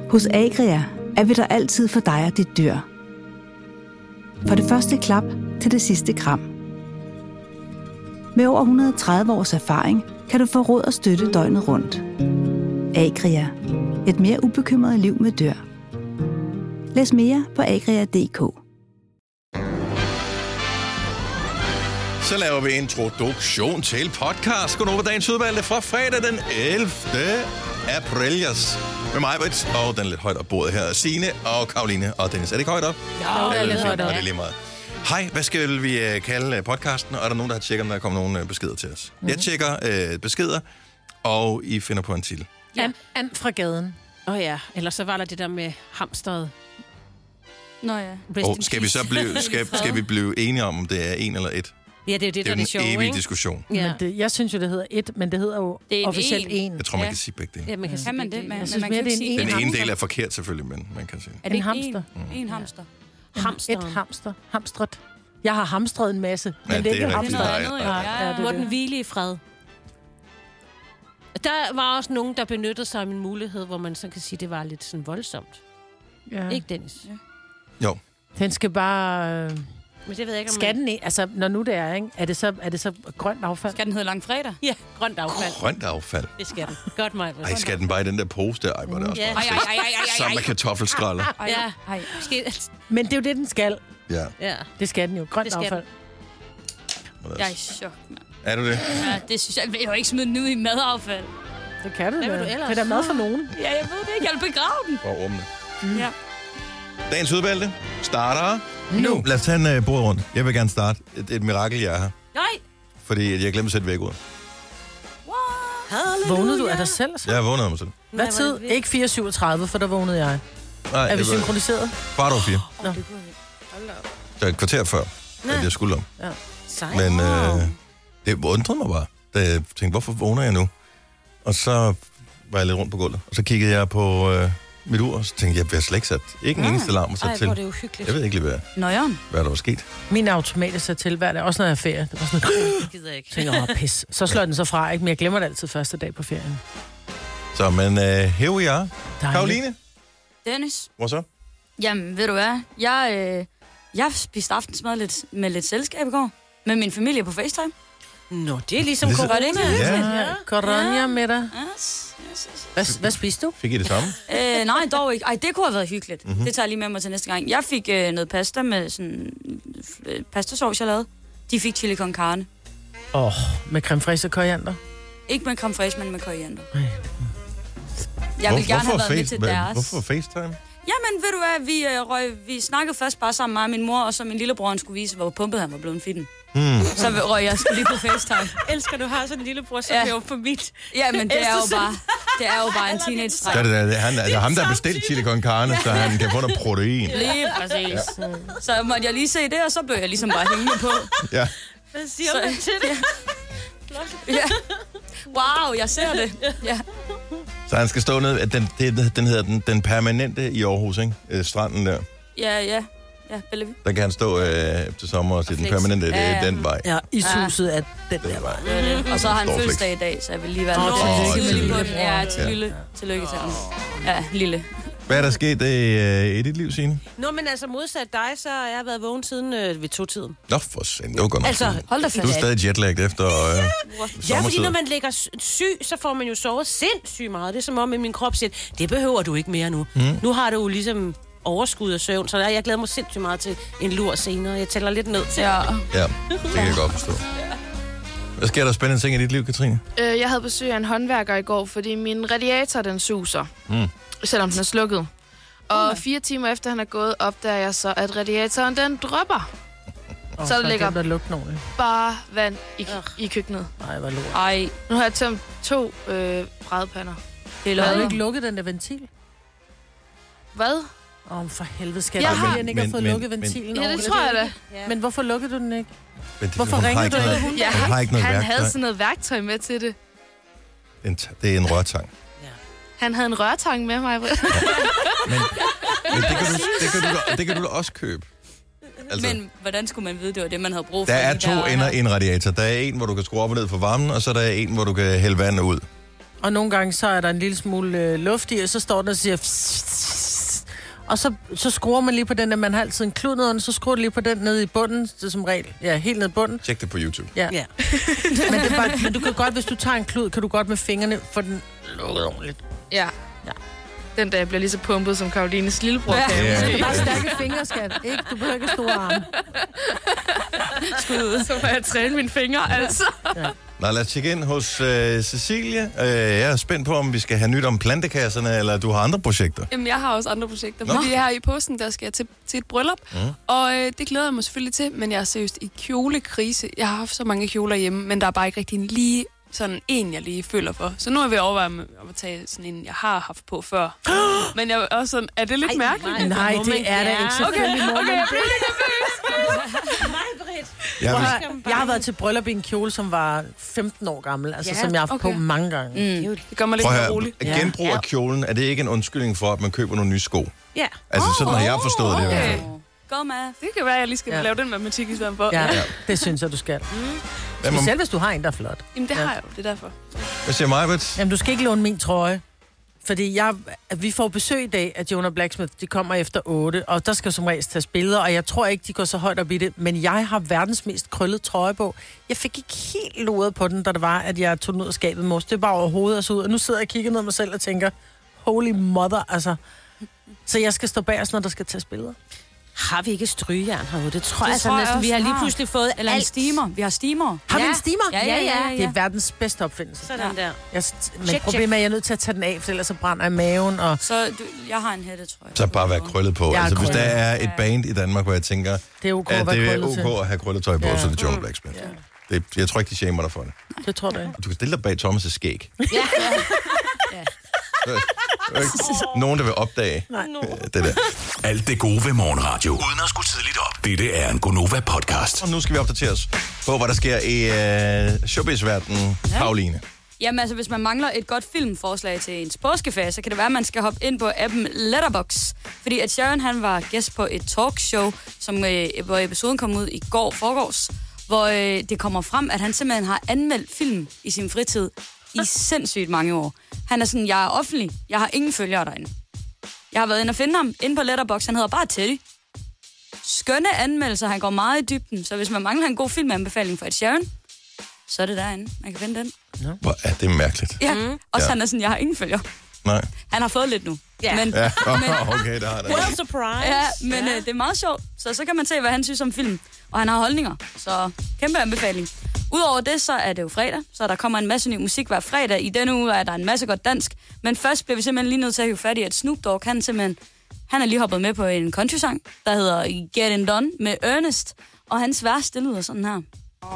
Hos Agria er vi der altid for dig og dit dyr. Fra det første klap til det sidste kram. Med over 130 års erfaring kan du få råd og støtte døgnet rundt. Agria. Et mere ubekymret liv med dyr. Læs mere på agria.dk. Så laver vi introduktion til podcast. Godnova, dagens udvalgte fra fredag den 11. april. Med mig, Britt, og den lidt højt op bordet her. Signe og Karoline og Dennis. Er det ikke højt op? Ja, det er lidt højt op. Det er lige meget. Hej, hvad skal vi kalde podcasten? Og er der nogen, der har tjekket, om der kommer nogle beskeder til os? Jeg tjekker beskeder, og I finder på en titel. Ja. And fra gaden. Ja, eller så var der det der med hamsteret. Nå ja. Og skal vi så skal vi blive enige om det er en eller et? Ja, det er det, der er det sjove, en evig ikke? diskussion. Ja. Men jeg synes jo, det hedder et, men det hedder jo det officielt en. Jeg tror, man kan sige begge dele. Ja, man kan sige man begge det? dele. Jeg synes mere, det er en Den ene hamster. del er forkert selvfølgelig, men man kan sige. Er det en hamster? En hamster. Et hamster. Hamstret. Jeg har hamstret en masse, men Ja, det er ikke rigtigt. hamster. Nej. Må den hvile i fred. Der var også nogen, der benyttede sig af min mulighed, hvor man så kan sige, det var lidt sådan voldsomt. Ja. Ikke, Dennis? Ja. Jo. Den skal bare... Men det ved jeg ikke, om Skal den ikke? Altså, når nu det er, ikke? Er det så grønt affald? Skal den hedde langfredag? Ja, grønt affald. Grønt affald. Det skal den. Godt, mig. Ej, skal den bare i den der pose der? Ej, hvor er det også Ja. bare trist. Sammen med kartoffelskralder. Ja. Ej. Men det er jo det, den skal. Ja. Ja. Det skal den jo. Grønt Det skal affald. Jeg er i chok, mand. Er du det? Ja, det synes jeg. Jeg vil jo ikke smide den ud i madaffald. Det kan du Hvad da. vil du ellers? Det er da mad for nogen. Ja, jeg ved det ikke. Jeg vil begrave den. For åbne. Ja. Dagens udvalgte starter nu. Lad os tage en bord rundt. Jeg vil gerne starte. Et mirakel, jeg er her. Nej. Fordi jeg glemte at sætte væk ud. Vågnede du af dig selv? Så? Jeg vågnede af mig selv. Hvad tid? Ikke 4:37, for der vågnede jeg. Nej, Er vi det var synkroniseret? 4:15. Nå. Så et kvarter før, at jeg skulle om. Sej. Men det undrede mig bare, da jeg tænkte, hvorfor vågner jeg nu? Og så var jeg lidt rundt på gulvet. Og så kiggede jeg på mit ur, og så tænkte jeg, jeg slet ikke sat. Ikke en eneste alarm at sætte Ej, til. hvor er det uhyggeligt. Jeg ved ikke lige, Nøjeren. hvad der var sket. Min automat er sat til hver dag, også når jeg er ferie. Det var sådan noget, Det gider jeg ikke. tænker, pis. Så slår den så fra, ikke? Men jeg glemmer det altid første dag på ferien. Så, men here we are. Dejligt. Karoline, Dennis. hvor så? Jamen, ved du hvad? Jeg spiste aftensmad med lidt selskab i går. Med min familie på FaceTime. Nå, det er ligesom Ligesom- corona. Ja. Corona med dig. Yes. Hvad spiste du? Fik I det samme? Nej, dog ikke. Ej, det kunne have været hyggeligt. Mm-hmm. Det tager jeg lige med mig til næste gang. Jeg fik noget pasta med sådan pastasauce, jeg lavede. De fik chili con carne. Med creme fraiche og koriander. Ikke med creme fraiche, men med koriander. Jeg vil gerne have været med til deres. Hvorfor FaceTime? Jamen, ved du hvad, vi snakkede først bare sammen, mig og min mor, og så min lillebror, han skulle vise, hvor pumpet han var blevet fitten. Så røg jeg skulle lige på FaceTime. Elsker, du har sådan en lillebror, som er jo for mit. Ja, men det er jo bare en teenage-dreng. Så er det ham, der har bestilt chili con carne, så han kan få noget protein. Lige præcis. Ja. Så måtte jeg lige se det, og så bør jeg ligesom bare hænge på. Ja. Hvad siger man til det? Ja. Wow, jeg ser det. Ja. Så han skal stå ned, den hedder den permanente i Aarhus, ikke? Stranden der. Ja, Bellevue. Der kan han stå til sommer og se den permanente, det er den vej. Ja, ishuset er den der vej. Og så har han Stor fødselsdag i dag, så jeg vil lige være tillykke. Tillykke til ham. Ja, lille. Hvad er der sket i dit liv, Signe? Nå, men altså modsat dig, så har jeg været vågen siden ved 2-tiden. Nå, for sent. Det var godt nok. Altså, hold da Du er fast. stadig jetlagget efter ja, fordi når man ligger syg, så får man jo sovet sindssygt meget. Det er som om, at min krop siger, det behøver du ikke mere nu. Nu har du jo ligesom overskud af søvn, så jeg glæder mig sindssygt meget til en lur senere. Jeg tæller lidt ned til. Ja. Ja, det kan jeg godt forstå. Hvad sker der spændende ting i dit liv, Katrine? Jeg havde besøg af en håndværker i går, fordi min radiator, den suser, selvom den er slukket. Og 4 timer efter han er gået, opdager jeg så, at radiatoren, den dropper. Så der ligger der lugter nogen. bare vand i køkkenet. Nej, hvor lort. Ej, Nu har jeg tømt 2 brædpander. det er Har du løgn. ikke lukket den der ventil? Hvad? For helvede, skal Jeg jeg har- ikke have fået men- lukket ventilen Ja, det ordentligt? tror jeg da. Men hvorfor lukkede du den ikke? Men det, Hvorfor hun har ringede ikke du noget- ikke? Han har ikke noget Han værktøj. havde sådan noget værktøj med til det. Det er en rørtang. Han havde en rørtang med mig. Men det kan du da også købe. Altså, Men hvordan skulle man vide, det var det, man havde brug for? der er 2 ender i en radiator. Der er en, hvor du kan skrue op og ned for varmen, og så er der en, hvor du kan hælde vand ud. Og nogle gange så er der en lille smule luft i, og så står den og siger... Og så skruer man lige på den, at man har altid en klud ned, så skruer du lige på den nede i bunden, det er som regel. Ja, helt ned i bunden. Tjek det på YouTube. Ja. Men, det er bare, men du kan godt, hvis du tager en klud, kan du godt med fingrene få den lukket ordentligt. Ja. Den der bliver lige så pumpet, som Karolines lillebror kan. Ja. Det er bare stærke fingre, skat. Ikke? Du behøver ikke store arme. Så må jeg træne mine fingre, altså. Ja. Nå, lad os tjekke ind hos Cecilie. Jeg er spændt på, om vi skal have nyt om plantekasserne, eller du har andre projekter. Jamen, jeg har også andre projekter. Fordi her i påsken, der skal jeg til et bryllup. Og det glæder jeg mig selvfølgelig til, men jeg er seriøst i kjolekrise. Jeg har haft så mange kjoler hjemme, men der er bare ikke rigtig lige sådan en, jeg lige føler for. Så nu er vi overveje at tage sådan en, jeg har haft på før. Men jeg er også sådan, er det lidt mærkeligt? Nej, det er det ikke. Selvfølgelig må man Jeg har været til bryllup i en kjole, som var 15 år gammel, altså som jeg har haft på mange gange. Det gør mig lidt mere roligt. Genbrug af kjolen, er det ikke en undskyldning for, at man køber nogle nye sko? Ja. Altså sådan har jeg forstået det i hvert fald. Go math. Det kan være, at jeg lige skal lave den matematik i stedet for. Ja, det synes jeg, du skal. Specielt hvis du har en, der er flot. Jamen, det har jeg jo. Det er derfor. Hvad siger Majbert? Jamen, du skal ikke låne min trøje. Fordi vi får besøg i dag af Jonah Blacksmith. De kommer efter 8, og der skal som regel tages billeder, og jeg tror ikke, de går så højt op i det. Men jeg har verdens mest krøllet trøje på. Jeg fik ikke helt loret på den, da det var, at jeg tog den ud af skabet mors. Det er bare overhovedet og så ud. Og nu sidder jeg og kigger ned mig selv og tænker, holy mother, altså. Så jeg skal stå bag os, når der skal tages billeder. Har vi ikke strygejern herude? Det tror jeg næsten. Vi har lige pludselig fået eller en steamer. Vi har steamer. Har vi en steamer? Ja. Det er verdens bedste opfindelse. Sådan der. Men problemet er, at jeg er nødt til at tage den af, for ellers så brænder jeg maven. Og... Så jeg har en hætte, tror jeg. Så bare være krøllet på. Altså, hvis der er et band i Danmark, hvor jeg tænker, det er ok, at det er ok at have krølletøj på, så er det Jonah Blacksmith. Ja. Jeg tror ikke, de shamer dig for det. Det tror du ikke. Du kan stille dig bag Thomas' skæg. Ja. Nogen, der vil opdage det der. Alt det gode ved morgenradio. Uden at skulle tidligt op. Dette er en Gonova-podcast. Og nu skal vi opdatere os på, hvad der sker i showbiz-verdenen. Pauline. Jamen altså, hvis man mangler et godt filmforslag til ens påskeferie, så kan det være, at man skal hoppe ind på appen Letterboxd. Fordi at Sharon, han var gæst på et talkshow, hvor episoden kom ud i forgårs, hvor det kommer frem, at han simpelthen har anmeldt film i sin fritid i sindssygt mange år. Han er sådan, jeg er offentlig, jeg har ingen følgere derinde. Jeg har været inde og finde ham inde på Letterboxd, han hedder bare Teddy. Skønne anmeldelser, han går meget i dybden, så hvis man mangler en god filmanbefaling for et Sharon, så er det derinde, man kan finde den. Ja. Hvor er det mærkeligt. Ja, og han er sådan, jeg har ingen følgere. Nej. Han har fået lidt nu. Ja. Men, okay, det har det. Well surprise. Ja, men det er meget sjovt, så kan man se, hvad han synes om film. Og han har holdninger, så kæmpe anbefaling. Udover det, så er det jo fredag, så der kommer en masse ny musik hver fredag. I denne uge er der en masse godt dansk. Men først bliver vi simpelthen lige nødt til at hive fat i, at Snoop Dogg, han er lige hoppet med på en country-sang, der hedder Get It Done med Ernest. Og hans vers, det lyder sådan her.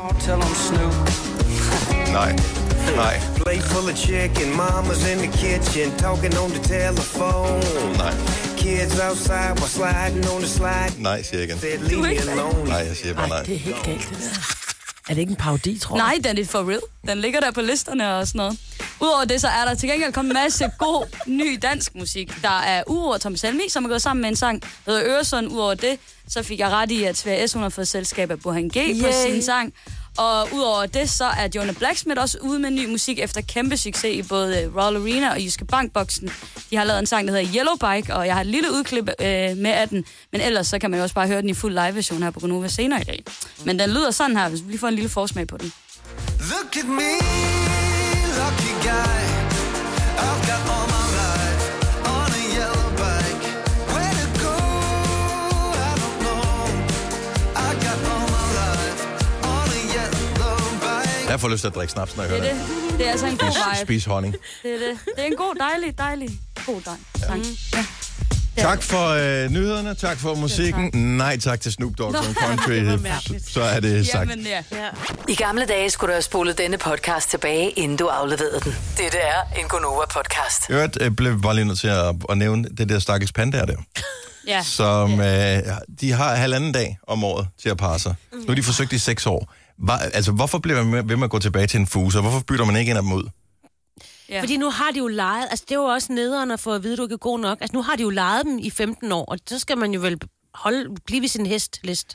Nej. Plate full of chicken, mama's in the kitchen, talking on the telephone. Nej. Kids outside while sliding on the slide. Nej, siger jeg igen. Said, leave me alone. Nej, jeg siger bare nej. Det er helt galt, det der. Er det ikke en parodi, tror jeg? Nej, den er for real. Den ligger der på listerne og sådan noget. Udover det, så er der til gengæld kommet en masse god, ny dansk musik. Der er Uro og Tom Selmi, som er gået sammen med en sang, der hedder Øresund. Udover det, så fik jeg ret i, at Svea S. hun har fået selskab af Burhan G på sin sang. Og udover det, så er Jonah Blacksmith også ude med ny musik efter kæmpe succes i både Royal Arena og Jyske Bank-boksen. De har lavet en sang, der hedder Yellow Bike, og jeg har et lille udklip med af den. Men ellers så kan man jo også bare høre den i fuld live-version her på Gonova senere i dag. Men den lyder sådan her, hvis vi lige får en lille forsmag på den. Look at me, lucky guy. I've got all my life on a yellow bike. Where to go, I don't know. I got all my life on a yellow bike. Jeg får lyst til at drikke snaps, når jeg hører det. Det er altså en god vibe. Spis honning. Det er en god, dejlig, god sang. Ja. Tak for nyhederne, tak for musikken. Nej tak til Snoop Dogg som country. Så er det sagt. Jamen, ja. I gamle dage skulle du have spolet denne podcast tilbage, inden du afleverede den. Dette er en Gonova-podcast. Jeg blev bare lige nødt til at nævne det der stakkels pandaer der. Ja. Som de har 1,5 dag om året til at parre sig. Nu har de forsøgt i 6 år. Hvorfor bliver man ved med at gå tilbage til en fuse, og hvorfor bytter man ikke en af dem ud? Ja. Fordi nu har de jo lejet, altså det er jo også nederen at få at vide, at du ikke er god nok. Altså nu har de jo lejet dem i 15 år, og så skal man jo vel blive ved sin hestlist.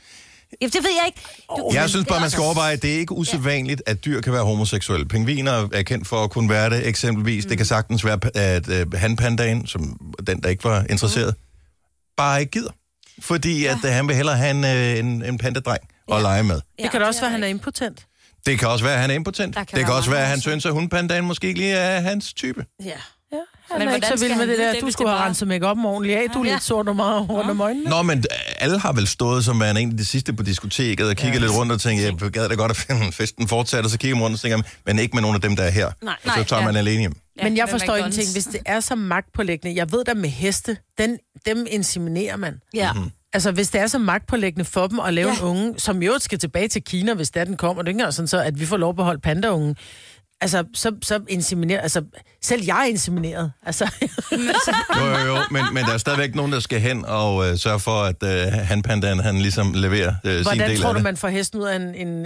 Det ved jeg ikke. Jeg synes bare, man skal overveje, at det er ikke usædvanligt, at dyr kan være homoseksuelle. Pingviner er kendt for at kunne være det, eksempelvis. Det kan sagtens være, at hanpandaen, som den, der ikke var interesseret, bare ikke gider. Fordi at han vil hellere have en pandadreng at lege med. Det kan da også være, at han er impotent. Det kan også være, at han er impotent. Det kan også være, at han synes, at hundpandaen måske ikke lige er hans type. Ja. Han er ikke så vild med det der. Du skulle have renset make-up'en ordentligt af. Du er lidt sort og meget rundt om øjnene. Nå, men alle har vel stået som en af de sidste på diskoteket og kigget lidt rundt og tænkt, jeg gad da godt at festen fortsætter, og så kigger man rundt og tænker, men ikke med nogen af dem, der er her. Nej. Så tager man alene hjem. Men jeg forstår ingenting. Hvis det er så magtpålæggende, jeg ved da med heste, dem inseminerer man. Ja. Altså, hvis det er så magtpålæggende for dem at lave en unge, som jo skal tilbage til Kina, hvis den kommer, det er ikke sådan så, at vi får lov at beholde pandaungen. Altså, så inseminerer... Altså, selv jeg er insemineret. Altså. Jo, men der er stadigvæk nogen, der skal hen og sørge for, at hanpandaen, han ligesom leverer sin del af det. Hvordan tror du, man får hesten ud af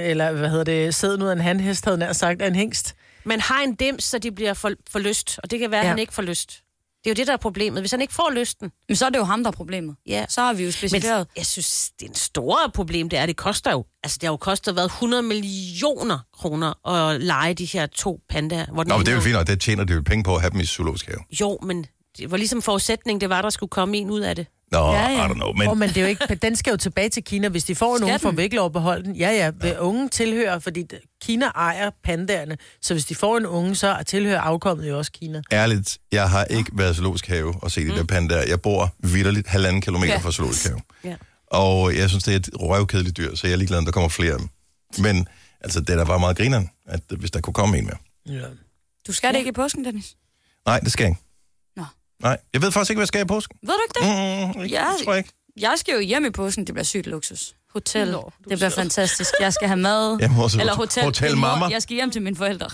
sæden ud af en hanhest, havde nær sagt, af en hingst? Man har en dims, så de bliver for lyst, og det kan være, at han ikke får lyst. Det er jo det, der er problemet. Hvis han ikke får lysten... Men så er det jo ham, der er problemet. Ja. Så har vi jo specificeret. Men jeg synes, det er en store problem, det er, det koster jo... Altså, det har jo kostet 100 millioner kroner at lege de her 2 pandaer. Nå, men det er jo fint, og det tjener det jo penge på at have dem i zoologisk have. Jo, men det var ligesom forudsætning, det var, der skulle komme en ud af det. Nå, I don't know, men... men det er jo ikke... Den skal jo tilbage til Kina. Hvis de får en unge, får vi ikke lov at beholde den. Ja. Unge tilhører, fordi Kina ejer pandaerne. Så hvis de får en unge, så tilhører afkommet jo også Kina. Ærligt, jeg har ikke været i zoologisk have og set de der pandaer. Jeg bor vitterligt 1,5 kilometer fra zoologisk have. Ja. Og jeg synes, det er et røvkedeligt dyr, så jeg er ligeglad, om der kommer flere af dem. Men altså, det er da bare meget grineren, at hvis der kunne komme en mere. Ja. Du skal det ikke i påsken, Dennis? Nej, det skal jeg ikke. Nå. Nej, jeg ved faktisk ikke, hvad jeg skal i påsken. Ved du ikke det? Det tror jeg ikke. Jeg skal jo hjem i påsken, det bliver sygt luksus. Hotel, det bliver fantastisk. Jeg skal have mad. Eller hotel mamma. Jeg skal hjem til mine forældre.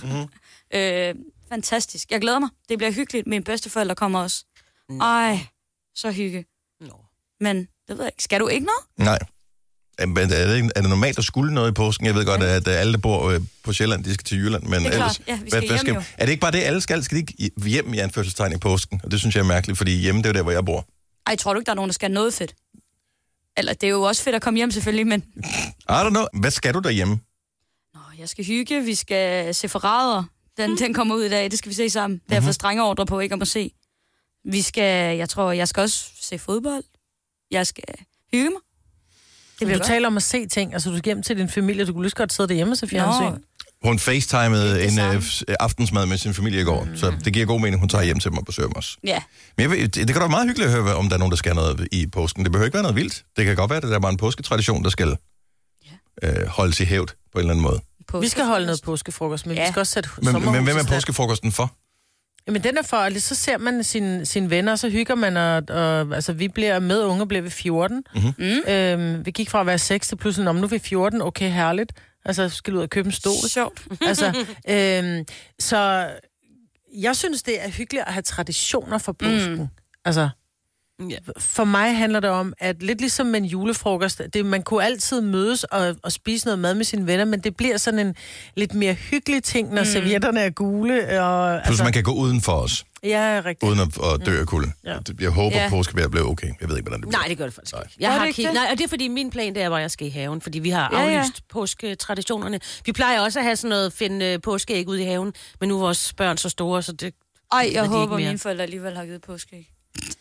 Fantastisk. Jeg glæder mig. Det bliver hyggeligt. Mine bedsteforældre kommer også. Ej, så hygge. Men det ved jeg ikke. Skal du ikke noget? Nej. Men er det normalt at skulle noget i påsken? Jeg ved godt, at alle, der bor på Sjælland, de skal til Jylland. Men det er klart. Ja, vi skal hjem jo. Er det ikke bare det, alle skal? Skal de ikke hjem i anførselstegn i påsken? Og det synes jeg er mærkeligt, fordi hjemme, det er jo der, hvor jeg bor. Ej, tror du ikke, der er nogen, der skal noget fedt? Eller det er jo også fedt at komme hjem selvfølgelig, men... I don't know. Hvad skal du derhjemme? Nå, jeg skal hygge. Vi skal se Forræder. Den kommer ud i dag. Det skal vi se sammen. Det har jeg fået strenge ordre på, ikke om at se. Vi skal... Jeg skal også se fodbold. Jeg skal hygge mig. Du taler om at se ting. Altså, du skal hjem til din familie. Du kunne lige så godt sidde derhjemme og se fjernsyn. Hun facetimede en aftensmad med sin familie i går, så det giver god mening, hun tager hjem til dem og besøger dem også. Ja. Men det kan da være meget hyggeligt at høre, om der er nogen, der skal noget i påsken. Det behøver ikke være noget vildt. Det kan godt være, at der er bare en påsketradition, der skal holdes i hævd på en eller anden måde. Vi skal holde noget påskefrokost, men vi skal også sætte sommerhus. Men hvem er påskefrokosten for? Jamen, den er for, så ser man sine venner, og så hygger man, og altså, vi bliver med unge, bliver vi 14. Vi gik fra at være 6 til pludselig, nu er vi 14, okay, herligt. Altså, skal du ud og købe en stol? Sjovt. Altså, så jeg synes, det er hyggeligt at have traditioner for påsken. Altså, for mig handler det om, at lidt ligesom med en julefrokost, man kunne altid mødes og spise noget mad med sine venner, men det bliver sådan en lidt mere hyggelig ting, når servietterne er gule. Og, altså, man kan gå uden for os. Ja, rigtigt. Uden at dø af kulde. Ja. Jeg håber, at påskevejr bliver okay. Jeg ved ikke, hvordan det bliver. Nej, det gør det faktisk ikke. Jeg har og det er fordi min plan, det er, hvor jeg skal i haven, fordi vi har aflyst påsketraditionerne. Vi plejer også at have sådan noget, finde påskeæg ude i haven, men nu er vores børn så store, så det... Ej, jeg håber, mine forældre alligevel har givet påskeæg.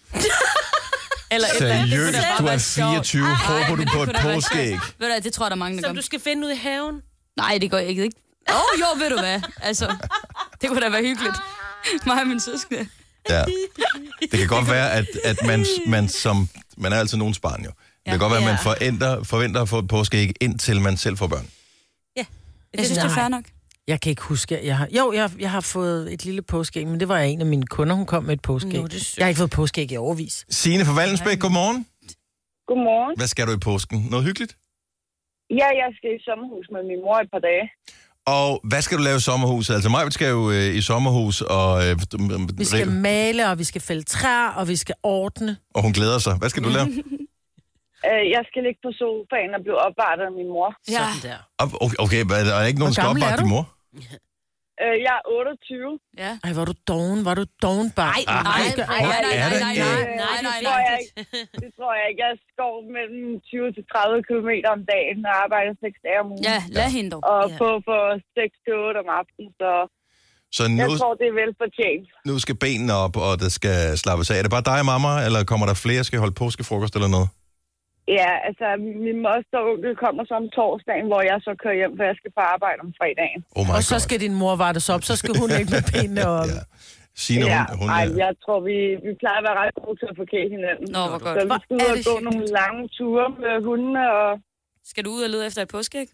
Seriøst, du er 24. Håber du på et påskeæg? Ved du, det tror jeg, der er mange, der som du skal finde ud i haven? Nej, det går ikke. Jo, ved du hvad? Altså, det kunne da være hyggeligt. Mig og min søskende. Ja. Det kan godt være, at man er altid nogens barn jo. Det kan godt være, at man forventer at få et påskeæg, indtil man selv får børn. Ja, jeg synes, det er fair nok. Jeg kan ikke huske, jeg har fået et lille påskeæg, men det var en af mine kunder, hun kom med et påskeæg. Jeg har ikke fået påskeæg i overvis. Signe fra Vallensbæk, godmorgen. Godmorgen. Hvad skal du i påsken? Noget hyggeligt? Ja, jeg skal i sommerhus med min mor et par dage. Og hvad skal du lave i sommerhuset? Altså mig skal jo i sommerhus og... vi skal male, og vi skal fælde træer, og vi skal ordne. Og hun glæder sig. Hvad skal du lave? Jeg skal ligge på sofaen og blive opvartet af min mor. Ja. Sådan der. Okay, er der ikke nogen, der skal opvarte din mor? Jeg er 28. Ja. Ej, var du doven, barn? Nej. det tror jeg ikke. Jeg skov mellem 20 til 30 kilometer om dagen og arbejder 6 dage om ugen. Ja, lad hende dog. Og på for 6 til 8 om aftenen, så nu, jeg tror, det er velfortjent. Nu skal benene op, og det skal slappes af. Er det bare dig, mamma, eller kommer der flere? Skal I holde påskefrokost eller noget? Ja, altså min moster og onkel kommer så om torsdagen, hvor jeg så kører hjem, for jeg skal på arbejde om fredagen. Og så skal din mor vartes op, så skal hun ikke med benene op. Ja. Signe, hun jeg tror, vi plejer at være ret gode til at forkæle hinanden. Nå, hvor godt. Så vi skal ud og gå nogle lange ture med hundene. Og... Skal du ud og lede efter et påskeæg?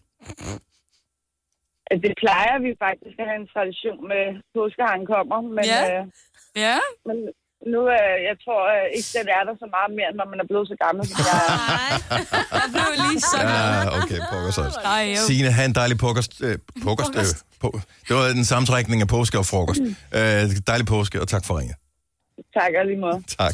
Det plejer vi faktisk at have en tradition med påskeharen kommer. Men, ja. Men nu jeg tror ikke, den er der så meget mere, når man er blevet så gammel, som jeg er. Jeg blev lige så gammel. Ja, okay, pokkers også. Signe, have en dejlig pokkers. Det var en sammentrækning af påske og frokost. Dejlig påske, og tak for ringet. Tak, lige måde. Tak,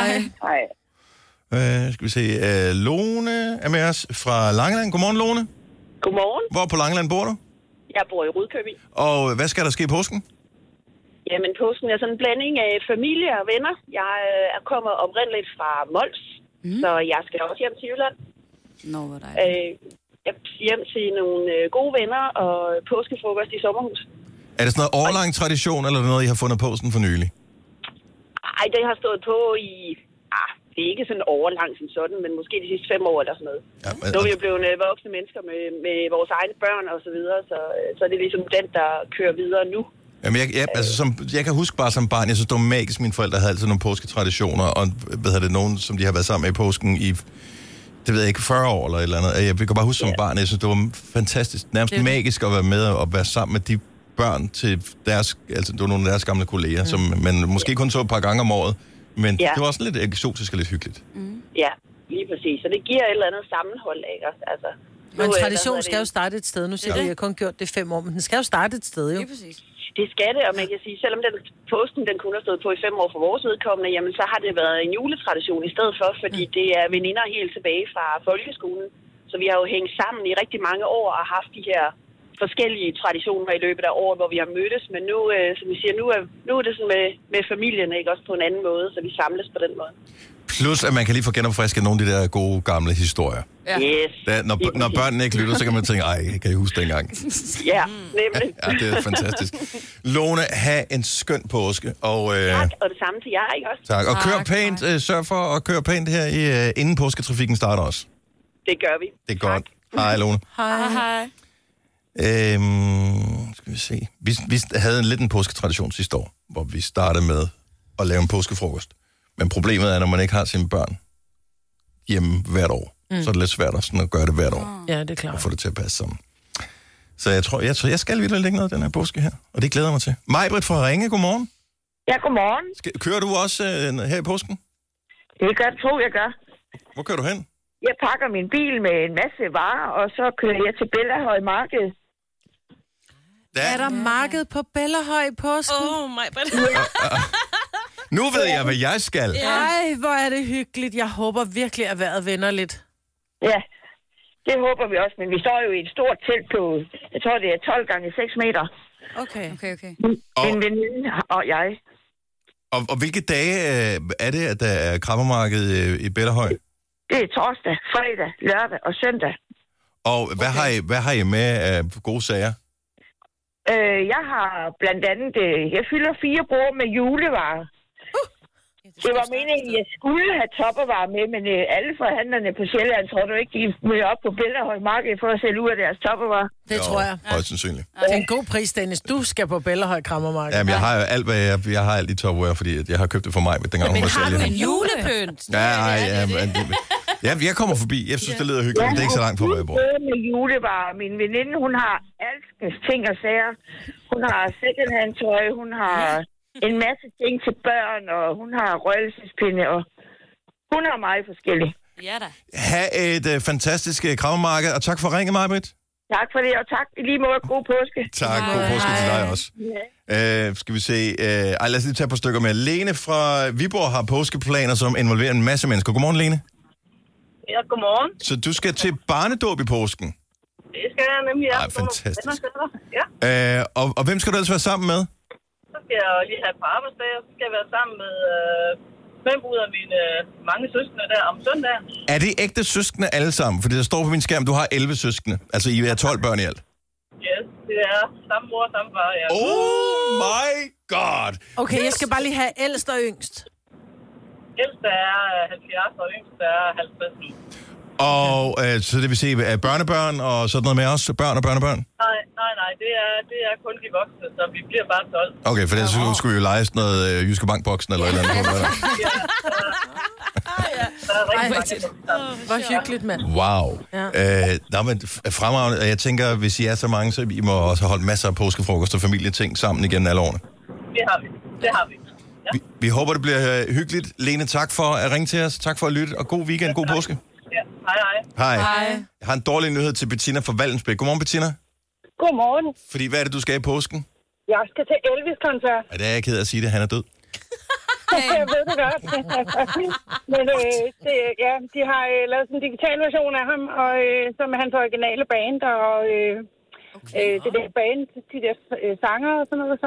hej. Skal vi se. Lone er med os fra Langeland. Godmorgen, Lone. Godmorgen. Hvor på Langeland bor du? Jeg bor i Rudkøbing. Og hvad skal der ske i påsken? Jamen, påsken er sådan en blanding af familie og venner. Jeg er kommet oprindeligt fra Mols, så jeg skal også hjem til Jylland. Nå, hvor dejligt. Jeg skal hjem til nogle gode venner og påskefrokost i sommerhus. Er det sådan noget årlang tradition, eller er det noget, I har fundet på sådan for nylig? Nej, det har stået på i... det er ikke sådan overlang som sådan, men måske de sidste 5 år eller sådan noget. Ja, nu er vi jo blevet voksne mennesker med vores egne børn og så videre, så er det ligesom den, der kører videre nu. Jamen, jeg kan huske bare som barn, jeg synes, det var magisk, mine forældre havde altid nogle påsketraditioner, og nogen, som de har været sammen med i påsken i, det ved jeg ikke, 40 år eller et eller andet. Jeg kan bare huske som barn, jeg synes, det var fantastisk, nærmest magisk at være med og være sammen med de børn til deres, altså det var nogle af deres gamle kolleger, som man måske kun så et par gange om året, men det var også lidt eksotisk og lidt hyggeligt. Ja, lige præcis. Så det giver et eller andet sammenhold, ikke? Altså, men tradition skal jo starte et sted. Nu siger jeg har kun gjort det 5 år, men den skal jo starte et sted, jo. Det er præcis. Det skal det, og man kan sige, selvom den påsken, den kunne have stået på i 5 år for vores vedkommende, jamen så har det været en juletradition i stedet for, fordi det er veninder helt tilbage fra folkeskolen. Så vi har jo hængt sammen i rigtig mange år og haft de her forskellige traditioner i løbet af året, hvor vi har mødtes. Men nu, som vi siger, nu er det sådan med familien, ikke? Også på en anden måde, så vi samles på den måde. Plus, at man kan lige få genopfrisket nogle af de der gode, gamle historier. Ja. Yes. Når børnene ikke lytter, så kan man tænke, kan I huske dengang? Ja, nemlig. Ja, det er fantastisk. Lone, have en skøn påske. Tak, og det samme til jer, ikke også? Tak, og kør pænt. Sørg for at køre pænt her, inden påsketrafikken starter også. Det gør vi. Det er godt. Hej, Lone. Hej. Skal vi se. Vi havde en påsketradition sidste år, hvor vi startede med at lave en påskefrokost. Men problemet er, når man ikke har sine børn hjemme hvert år, så er det lidt svært at gøre det hvert år. Ja, det er klart. Og få det til at passe sammen. Så jeg tror, jeg skal virkelig lægge noget af den her påske her. Og det glæder mig til. Maj-Britt fra Ringe, godmorgen. Ja, godmorgen. Kører du også her i påsken? Det gør jeg gør. Hvor kører du hen? Jeg pakker min bil med en masse varer, og så kører jeg til Bellahøj Marked. Er der marked på Bellahøj i påsken? Maj-Britt. Nu ved jeg, hvad jeg skal. Ej, hvor er det hyggeligt. Jeg håber virkelig, at vejret vender lidt. Ja, det håber vi også, men vi står jo i et stort telt på, jeg tror det er 12 gange 6 meter. Okay. En veninde og jeg. Og hvilke dage er det, at der er krabbermarked i Bellahøj? Det er torsdag, fredag, lørdag og søndag. Og hvad har I med af gode sager? Jeg har blandt andet, jeg fylder 4 bord med julevarer. Det var meningen, at jeg skulle have toppervarer med, men alle forhandlerne på Sjælland, tror du ikke, de møder op på Bellahøj Marked for at sælge ud af deres toppervarer? Det tror jeg. Højst sandsynligt. Det er en god pris, Dennis. Du skal på Bellahøj Krammermarked. Jamen, jeg har jo alt, jeg har alt i topperware, fordi jeg har købt det for mig, dengang hun var sælger. Men har du en julepynt? Ja, jeg kommer forbi. Jeg synes, det lyder hyggeligt, men det er ikke så langt fra, hvor jeg bor. Med julevarer. Min veninde, hun har alskens ting og sager. Hun har secondhand-tøj, hun har en masse ting til børn, og hun har røgelsespinde, og hun har meget forskelligt. Ja da. Ha' et fantastisk krammermarked, og tak for ringet, Maj-Britt. Tak for det, og tak i lige måde. God påske. Tak, god påske til dig også. Skal vi se. Lad os lige tage et par stykker med. Lene fra Viborg har påskeplaner, som involverer en masse mennesker. Godmorgen, Lene. Ja, godmorgen. Så du skal til barnedåb i påsken? Det skal jeg nemlig, ja. Ej, fantastisk. Ja. Og hvem skal du ellers være sammen med? Så skal jeg lige have et par arbejdsdage, og så skal jeg være sammen med 5 ud af mine mange søskende der om søndagen. Er det ægte søskende alle sammen? Fordi der står på min skærm, du har 11 søskende. Altså, I er 12 børn i alt. Yes, det er samme mor og samme far, ja. Oh my god! Okay, jeg skal bare lige have ældst og yngst. Ældste er 70, og yngste er 50 nu. Og så det vil sige, er børnebørn og sådan noget med os? Børn og børnebørn? Nej, det er kun de voksne, så vi bliver bare 12. Okay, for ellers skulle vi jo lege sådan noget Jyske Bank-boksen eller et eller andet. Hvor hyggeligt, mand. Wow. Ja. Men fremragende. Jeg tænker, hvis I er så mange, så I må også have holdt masser af påskefrokost og familieting sammen igennem alle årene. Det har vi. Ja. Vi håber, det bliver hyggeligt. Lene, tak for at ringe til os. Tak for at lytte, og god weekend, god påske. Ja. Hej. Jeg har en dårlig nyhed til Bettina fra Vallensbæk. Godmorgen, Bettina. Godmorgen. Fordi hvad er det, du skal i påsken? Jeg skal til Elvis-koncert. Ja, det er jeg ked af at sige det. Han er død. Jeg ved det godt. Men de har lavet sådan en digital version af ham, og som er hans originale band, og det der band, de der sanger og sådan noget, så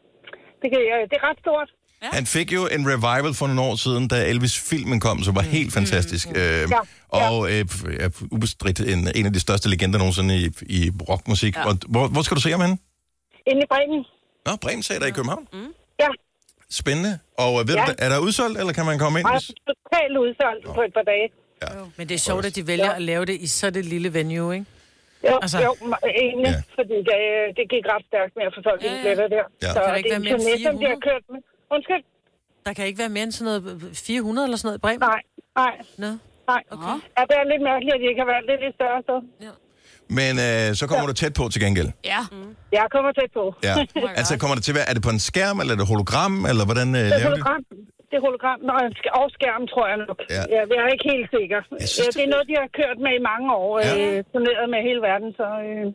det er ret stort. Ja. Han fik jo en revival for nogle år siden, da Elvis-filmen kom, som var helt fantastisk. Og ubestridt en af de største legender nogensinde i rockmusik. Ja. Hvor skal du se ham henne? Inde i Bremen. Nå, Bremen sagde der i København? Ja. Spændende. Og ved du, er der udsolgt, eller kan man komme ind? Totalt udsolgt på et par dage. Ja. Men det er sjovt, at de vælger at lave det i så det lille venue, ikke? Jo, egentlig, fordi det gik ret stærkt med at få folk indblætter der. Ja. Så kan det ikke være mere end 400? De har kørt med. Undskyld? Der kan ikke være mere end sådan noget 400 eller sådan noget i Bremen? Nej. Nej. Okay. Ja, det er lidt mærkeligt, at de ikke har været lidt større sted. Ja. Men så kommer du tæt på til gengæld. Ja. Jeg kommer tæt på. Ja. Altså kommer det til at være, er det på en skærm, eller er det hologram, eller hvordan laver det? Det er hologram. Og skærm, tror jeg nok. Ja. Jeg er ikke helt sikker. Det er noget, de har kørt med i mange år. Turneret med hele verden, så...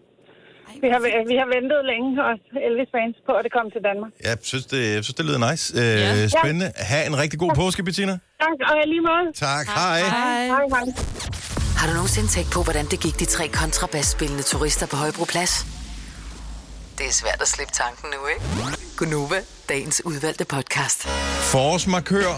Vi har ventet længe, og Elvis-fans, på, at det kom til Danmark. Jeg synes, det lyder nice. Spændende. Ha' en rigtig god påske, Bettina. Tak, og lige måde. Tak, hej. Hej. Har du nogensinde tænkt på, hvordan det gik de 3 kontrabasspillende turister på Højbroplads? Det er svært at slippe tanken nu, ikke? Gunova, dagens udvalgte podcast. Forårsmarkør.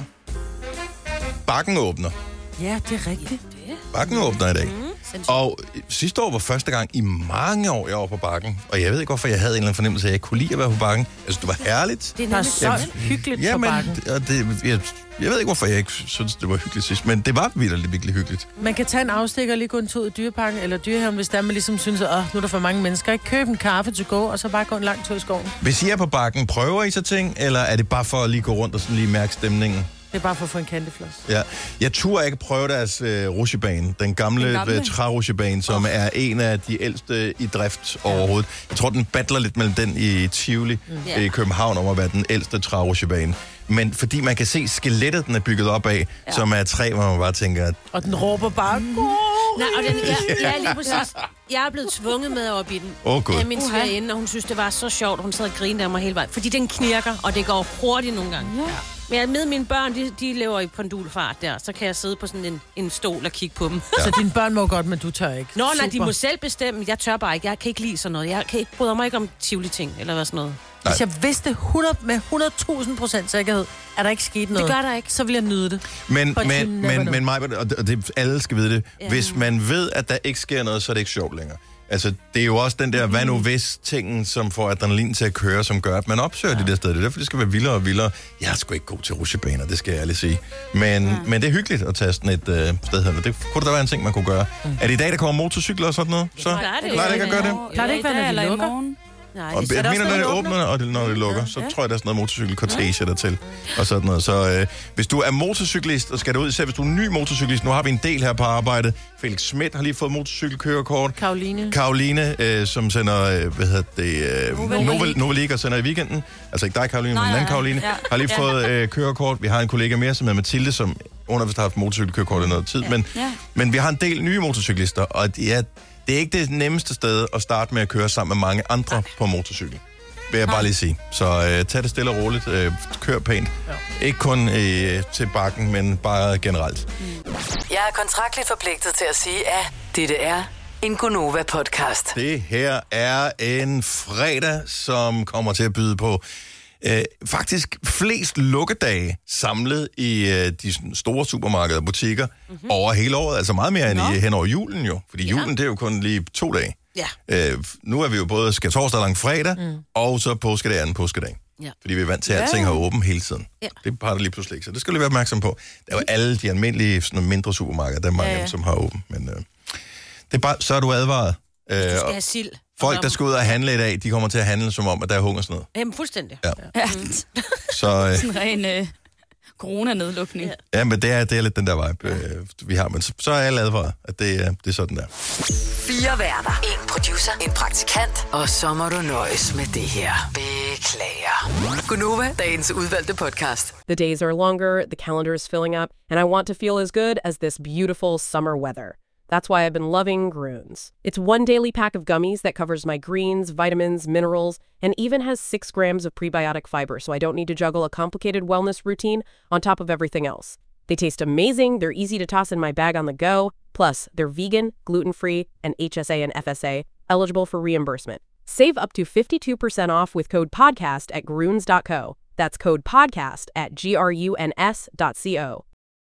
Bakken åbner. Ja, det er rigtigt. Bakken åbner i dag. Og sidste år var første gang i mange år, jeg var på Bakken. Og jeg ved ikke, hvorfor jeg havde en eller anden fornemmelse af, at jeg ikke kunne lide at være på Bakken. Altså, det var herligt. Det er så hyggeligt på Bakken. Jeg ved ikke, hvorfor jeg ikke synes, det var hyggeligt sidst. Men det var virkelig hyggeligt. Man kan tage en afstikker og lige gå en tur i Dyreparken eller Dyrehaven, hvis der man ligesom synes, at nu er der for mange mennesker. Ikke købe en kaffe to go, og så bare gå en lang tur i skoven. Hvis I er på Bakken, prøver I så ting, eller er det bare for at lige gå rundt og sådan lige mærke stemningen? Det er bare for at få en candyfloss. Ja. Jeg turde ikke prøve deres rutsjebane. Den gamle trærutsjebane, som er en af de ældste i drift overhovedet. Jeg tror, den battler lidt mellem den i Tivoli i København om at være den ældste trærutsjebane. Men fordi man kan se skelettet, den er bygget op af, som er træ, hvor man bare tænker... Og den råber bare... Nej, og den, lige præcis. Jeg er blevet tvunget med op i den. Af min svigerinde, og hun synes, det var så sjovt. Hun sad og grinede af mig hele vejen. Fordi den knirker, og det går hurtigt nogle gange. Ja. Men jeg med mine børn, de lever i pendulfart der. Så kan jeg sidde på sådan en stol og kigge på dem. Ja. Så dine børn må godt, men du tør ikke? Nå, nej, de må selv bestemme. Jeg tør bare ikke. Jeg kan ikke lide sådan noget. Jeg kan ikke bryde mig ikke om Tivoli-ting, eller hvad sådan noget. Nej. Hvis jeg vidste 100.000% sikkerhed, at der ikke skete noget, det gør der ikke. Så vil jeg nyde det. Men mig, og det, alle skal vide det. Ja. Hvis man ved, at der ikke sker noget, så er det ikke sjovt længere. Altså, det er jo også den der hvad nu hvis-tingen, som får adrenalin til at køre, som gør, at man opsøger de der steder. Det er derfor, det skal være vildere og vildere. Jeg er sgu ikke god til rutsjebaner, det skal jeg ærligt sige. Men det er hyggeligt at tage sådan et sted her. Det kunne da være en ting, man kunne gøre. Er det i dag, der kommer motorcykler og sådan noget? Så plejer det ikke at gøre det? Plejer det ikke være, når de lukker? Nej, og jeg mener, når det åbner, og når det lukker, så tror jeg, der er sådan noget motorcykelkortege dertil, og sådan noget. Så hvis du er motorcyklist, og skal du ud, især hvis du er en ny motorcyklist, nu har vi en del her på arbejdet. Felix Schmidt har lige fået motorcykelkørekort. Karoline, som sender, Nova League og sender i weekenden. Altså ikke dig, Karoline, men den anden Karoline. Har lige fået kørekort. Vi har en kollega mere, som er Mathilde, som hun har haft motorcykelkørekort i noget tid. Men vi har en del nye motorcyklister, og det er ikke det nemmeste sted at starte med at køre sammen med mange andre på motorcykel, vil jeg bare lige sige. Så tag det stille og roligt. Kør pænt. Ja. Ikke kun til Bakken, men bare generelt. Jeg er kontraktligt forpligtet til at sige, at dette er en Gunova-podcast. Det her er en fredag, som kommer til at byde på faktisk flest lukkedage samlet i de store supermarkeder og butikker over hele året. Altså meget mere end hen over julen jo. Fordi julen, det er jo kun lige 2 dage. Ja. Nu er vi jo både skærtorsdag langfredag, og så påskedag anden påskedag. Ja. Fordi vi er vant til, at alting har åben hele tiden. Ja. Det har det lige pludselig ikke. Så det skal du være opmærksom på. Der er jo alle de almindelige sådan mindre supermarkeder, der er mange af dem, som har åben. Men det er bare, så er du advaret. Du skal have sild. Folk, der skal ud og handle i dag, de kommer til at handle som om, at der er hungersnød. Jamen, fuldstændig. Ja. Så, sådan en ren coronanedlukning. Ja, men det er lidt den der vibe, vi har. Men så er alle advaret, at det er sådan der. 4 værter. 1 producer. 1 praktikant. Og så må du nøjes med det her. Beklager. Gunova, dagens udvalgte podcast. The days are longer, the calendar is filling up, and I want to feel as good as this beautiful summer weather. That's why I've been loving Groones. It's 1 daily pack of gummies that covers my greens, vitamins, minerals, and even has 6 grams of prebiotic fiber, so I don't need to juggle a complicated wellness routine on top of everything else. They taste amazing, they're easy to toss in my bag on the go, plus they're vegan, gluten-free, and HSA and FSA, eligible for reimbursement. Save up to 52% off with code PODCAST at Groones.co. That's code PODCAST at GRUNS.co.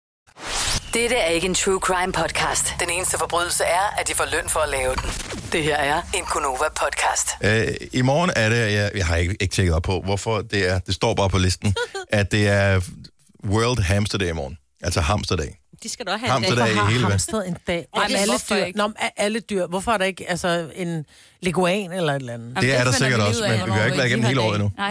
Dette er ikke en true crime podcast. Den eneste forbrydelse er, at de får løn for at lave den. Det her er en Gunova podcast. I morgen er det, jeg har ikke tjekket op på, hvorfor det står bare på listen, at det er World Hamster Day i morgen. Altså hamsterdag. De skal da have en dag. Hvorfor har hamstret en dag? Om alle dyr. Nå, om alle dyr. Hvorfor er der ikke en leguan eller et eller andet? Det er der sikkert også, men vi har ikke været igennem hele året endnu.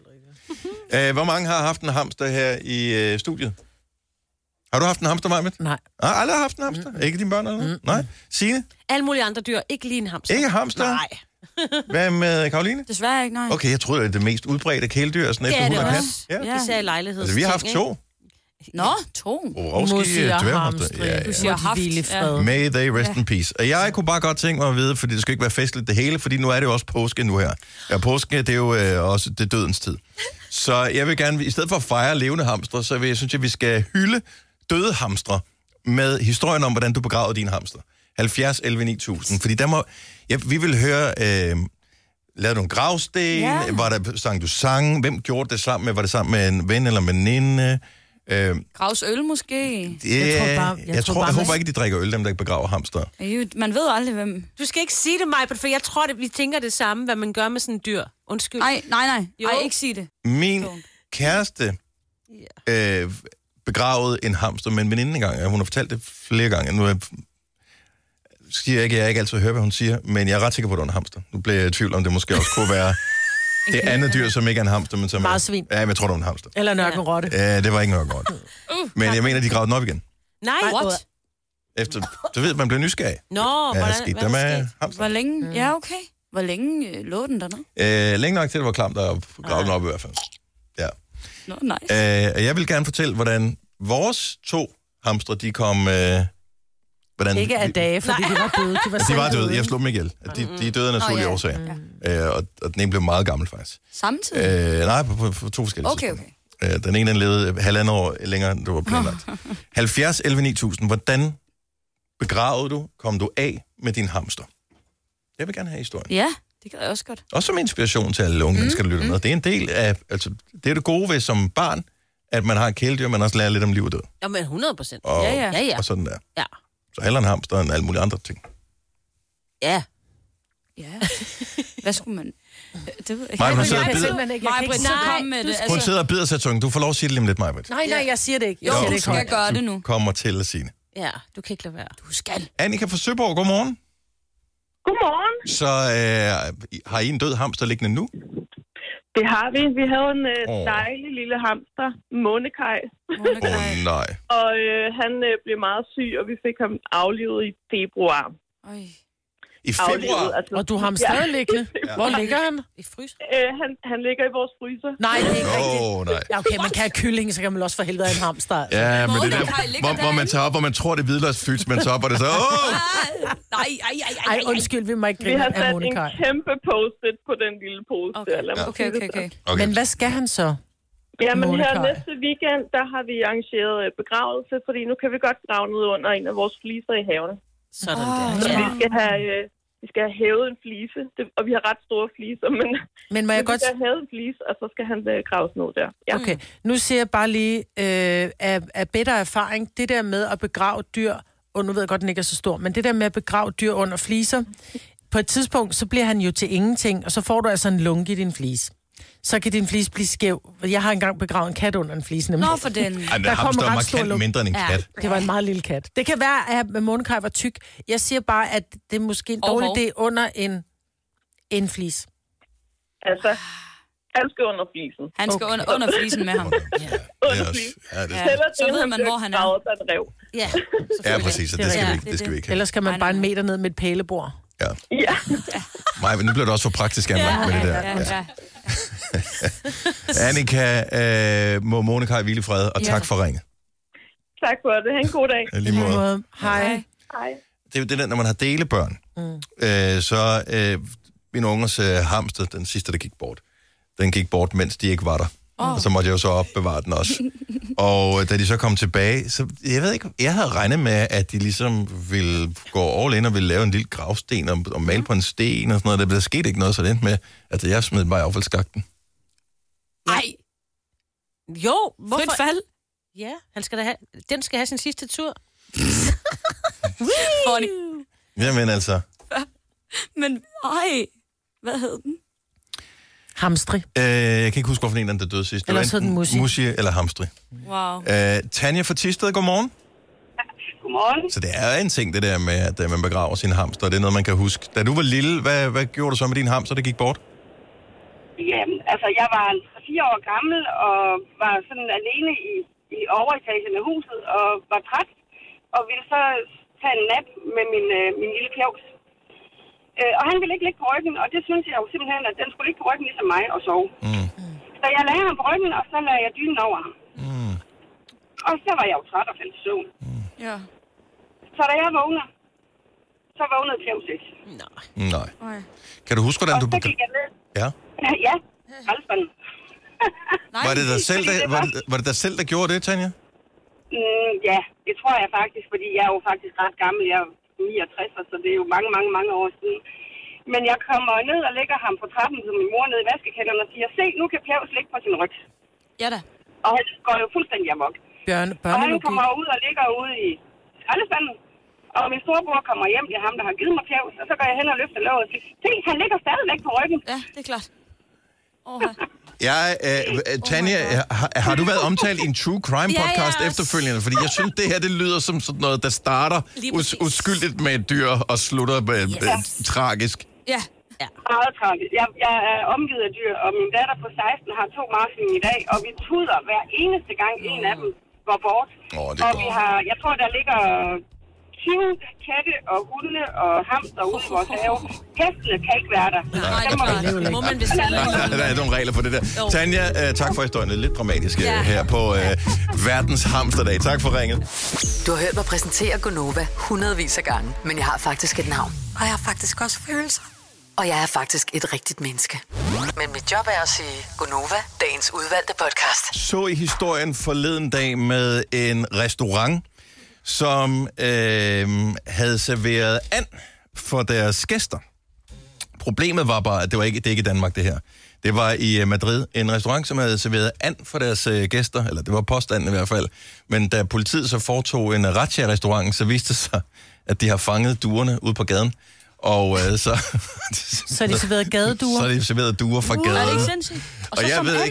Nej. Hvor mange har haft en hamster her i studiet? Har du haft en hamster, Majmet? Nej. Alle har haft en hamster? Ikke dine børn eller noget? Nej. Signe? Alle mulige andre dyr, ikke lige en hamster. Ikke hamster? Nej. Hvad med Karoline? Desværre ikke, nej. Okay, jeg troede, det er det mest udbredte kæledyr, sådan efter hund og kat. Ja. Især i lejlighed. Altså, vi har haft 2. Nå, 2. Musi og hamstring. Du siger haft. May they rest in peace. Og jeg kunne bare godt tænke mig at vide, fordi det skal ikke være festligt det hele, fordi nu er det jo også påske nu her. Ja, påske, det er jo også det dødens tid. Så jeg vil gerne, i stedet for at fejre levende hamstre, så synes jeg, vi skal hylde døde hamstre med historien om, hvordan du begravede dine hamster. 70 11 9000. Fordi vi vil høre, lavede du en gravsten? Ja. Var der sang du sang? Hvem gjorde det sammen med? Var det sammen med en ven eller en veninde? Gravs øl måske? Jeg håber ikke, de drikker øl, dem der ikke begraver hamster. Man ved aldrig, hvem. Du skal ikke sige det, Maj, for jeg tror, vi tænker det samme, hvad man gør med sådan en dyr. Undskyld. Nej. Ej, ikke sige det. Min kæreste begravede en hamster med en veninde engang. Hun har fortalt det flere gange. Nu siger jeg ikke altid hører, hvad hun siger, men jeg er ret sikker på, at det var en hamster. Nu bliver jeg i tvivl om, det måske også kunne være det andet dyr, som ikke er en hamster, men som marsvin. Ja, men jeg tror, det var en hamster. Eller en ørkenrotte. Ja, det var ikke en ørkenrotte. Men jeg mener, de gravede den op igen. Nej, what? Efter, du ved, man bliver nysgerrig. Nå, hvad skete der med hamster? Hvor længe? Ja, okay. Hvor længe lå den dernede? Længe nok til, det var klamt at grave den op i hvert fald. Ja. Nå, nice. Jeg vil gerne fortælle, hvordan vores 2 hamstre, de kom... Ikke af dage, fordi de var døde. De var døde. Jeg slog dem ihjel. De døde af naturlige årsager. Og den ene blev meget gammel, faktisk. Samtidig? Nej, på 2 forskellige Okay. Den ene levede 1,5 år længere, end det var planlagt. 70 11 9000. Hvordan begravede du, kom du af med din hamster? Jeg vil gerne have historien. Ja, det kan jeg også godt. Også som inspiration til alle unge mennesker, der lytter med. Det er en del af... Altså, det er det gode ved som barn, at man har et kæledyr, man også lærer lidt om liv og død. Jamen 100%. Og sådan der. Ja. Så hellere en hamster end alle mulige andre ting. Ja. Hvad skulle man... Det ved jeg Maja, hun ikke. sidder og bider sig tunge. Du får lov at sige det lige om lidt, Maja. Nej, jeg siger det ikke. Du skal gøre det nu. Du kommer til at sige det. Ja, du kan ikke lade være. Du skal. Annika fra Søborg, godmorgen. Godmorgen. Så har I en død hamster liggende nu? Det har vi. Vi havde en dejlig lille hamster, Månekaj. Nej. Og han blev meget syg, og vi fik ham aflivet i februar. I februar? Altså, og du har ham stadig liggende? Hvor ligger han? I fryser? Han ligger i vores fryser. Nej, det er ikke rigtigt. Nej. Ja, okay, man kan have kylling, så kan man også for helvede have en hamster. Altså. Ja, men det der, hvor man tager op, hvor man tror, det er hvidløst fyldt, men så op, og det så... Nej, undskyld, vi må ikke grine af Monika. Vi har sat en kæmpe post-it på den lille pose. Okay. Men hvad skal han så? Jamen her næste weekend, der har vi arrangeret begravelse, fordi nu kan vi godt grave ned under en af vores fliser i haven. Sådan der. Så vi skal have vi skal have hævet en flise, og vi har ret store fliser, men må jeg godt... vi skal have hævet en flise, og så skal han graves ned der. Ja. Okay, nu siger jeg bare lige, af bedre erfaring, det der med at begrave dyr, og nu ved jeg godt, den ikke er så stor, men det der med at begrave dyr under fliser, på et tidspunkt, så bliver han jo til ingenting, og så får du altså en lunge i din flis. Så kan din flis blive skæv. Jeg har engang begravet en kat under en flis. Nemlig. Nå, for den. Der kommer ret stor lunge. Mindre end en kat. Det var en meget lille kat. Det kan være, at Månekaj var tyk. Jeg siger bare, at det er måske en dårlig idé under en flis. Altså, han skal under flisen. Han skal under flisen med ham. Under flisen. Så ved man, hvor han er. Ja, præcis. Det skal vi ikke have. Ellers skal man bare en meter ned med et pælebord. Ja. Nej, men nu bliver det også for praktisk, Anna, med det der. Ja. Annika, må Månekaj hvile i fred, og tak for ringet. Tak for det. Ha' en god dag. Lige måde. Hej. Hej. Det er jo det der, når man har delebørn, så min ungers hamster, den sidste, der gik bort, den gik bort, mens de ikke var der. Og så måtte jeg jo så opbevare den også. Og da de så kom tilbage, så jeg ved ikke, jeg havde regnet med, at de ligesom ville gå all in og ville lave en lille gravsten og male på en sten og sådan noget. Der skete ikke noget, så det endte med, at jeg smed den bare i affaldsskakten. Nej. Jo, hvorfor? Frit fald. Ja, den skal have sin sidste tur. Jamen altså. Men, hvad hed den? Hamstri. Jeg kan ikke huske, hvorfor en der døde sidst. Eller så den Musi eller Hamstri. Wow. Tanja fra Thisted, godmorgen. Godmorgen. Så det er en ting, det der med, at man begraver sin hamster. Det er noget, man kan huske. Da du var lille, hvad gjorde du så med din hamster, der gik bort? Jamen, altså, jeg var 4 år gammel og var sådan alene i overetagen af huset og var træt. Og ville så tage en nap med min lille pjevs. Og han ville ikke ligge på ryggen, og det synes jeg jo simpelthen, at den skulle ligge på ryggen ligesom mig og sove. Så jeg lagde ham på ryggen, og så lagde jeg dynen over ham. Og så var jeg jo træt og faldt i søvn. Ja. Så da jeg vågner, så vågnede Pjevs ikke. Nej. Kan du huske, hvordan du... Og så gik jeg ned. Ja? Ja, halsbånden. Var det dig selv, der gjorde det, Tanja? Ja, det tror jeg faktisk, fordi jeg er jo faktisk ret gammel. Jeg er 69, så det er jo mange år siden. Men jeg kommer ned og lægger ham på trappen, som min mor nede i vaskekælderen og siger, se, nu kan Pjevs ligge på sin ryg. Ja da. Og han går jo fuldstændig amok. Og han kommer ud og ligger ude i skraldespanden. Og min storebror kommer hjem, det er ham, der har givet mig Pjevs. Og så går jeg hen og løfter låget og siger, se, han ligger stadigvæk på ryggen. Ja, det er klart. Tanja, har du været omtalt i en true crime podcast efterfølgende? Fordi jeg synes, det her det lyder som sådan noget, der starter uskyldigt med et dyr og slutter tragisk. Ja. Meget tragisk. Jeg er omgivet af dyr, og min datter på 16 har 2 marsvin i dag, og vi tuder hver eneste gang, en af dem går bort. Og vi har, jeg tror, der ligger 20 katte og hunde og hamster ude i vores have. Hestene kan ikke være der. Nej, må man bestille. Der er nogle regler for det der. Tanja, tak for historien. Det er lidt dramatisk her på verdens hamsterdag. Tak for ringet. Du har hørt mig præsentere Gonova hundredvis af gange, men jeg har faktisk et navn. Og jeg har faktisk også følelser. Og jeg er faktisk et rigtigt menneske. Men mit job er at sige Gonova, dagens udvalgte podcast. Så i historien forleden dag med en restaurant, som havde serveret and for deres gæster. Problemet var bare, at det er ikke Danmark, det her. Det var i Madrid, en restaurant, som havde serveret and for deres gæster, eller det var påstanden i hvert fald. Men da politiet så foretog en razzia i restauranten, så viste det sig, at de har fanget duerne ude på gaden. Og så er de serveret gadeduer? Så er de serveret duer fra gaden. Er det ikke sindssygt? Og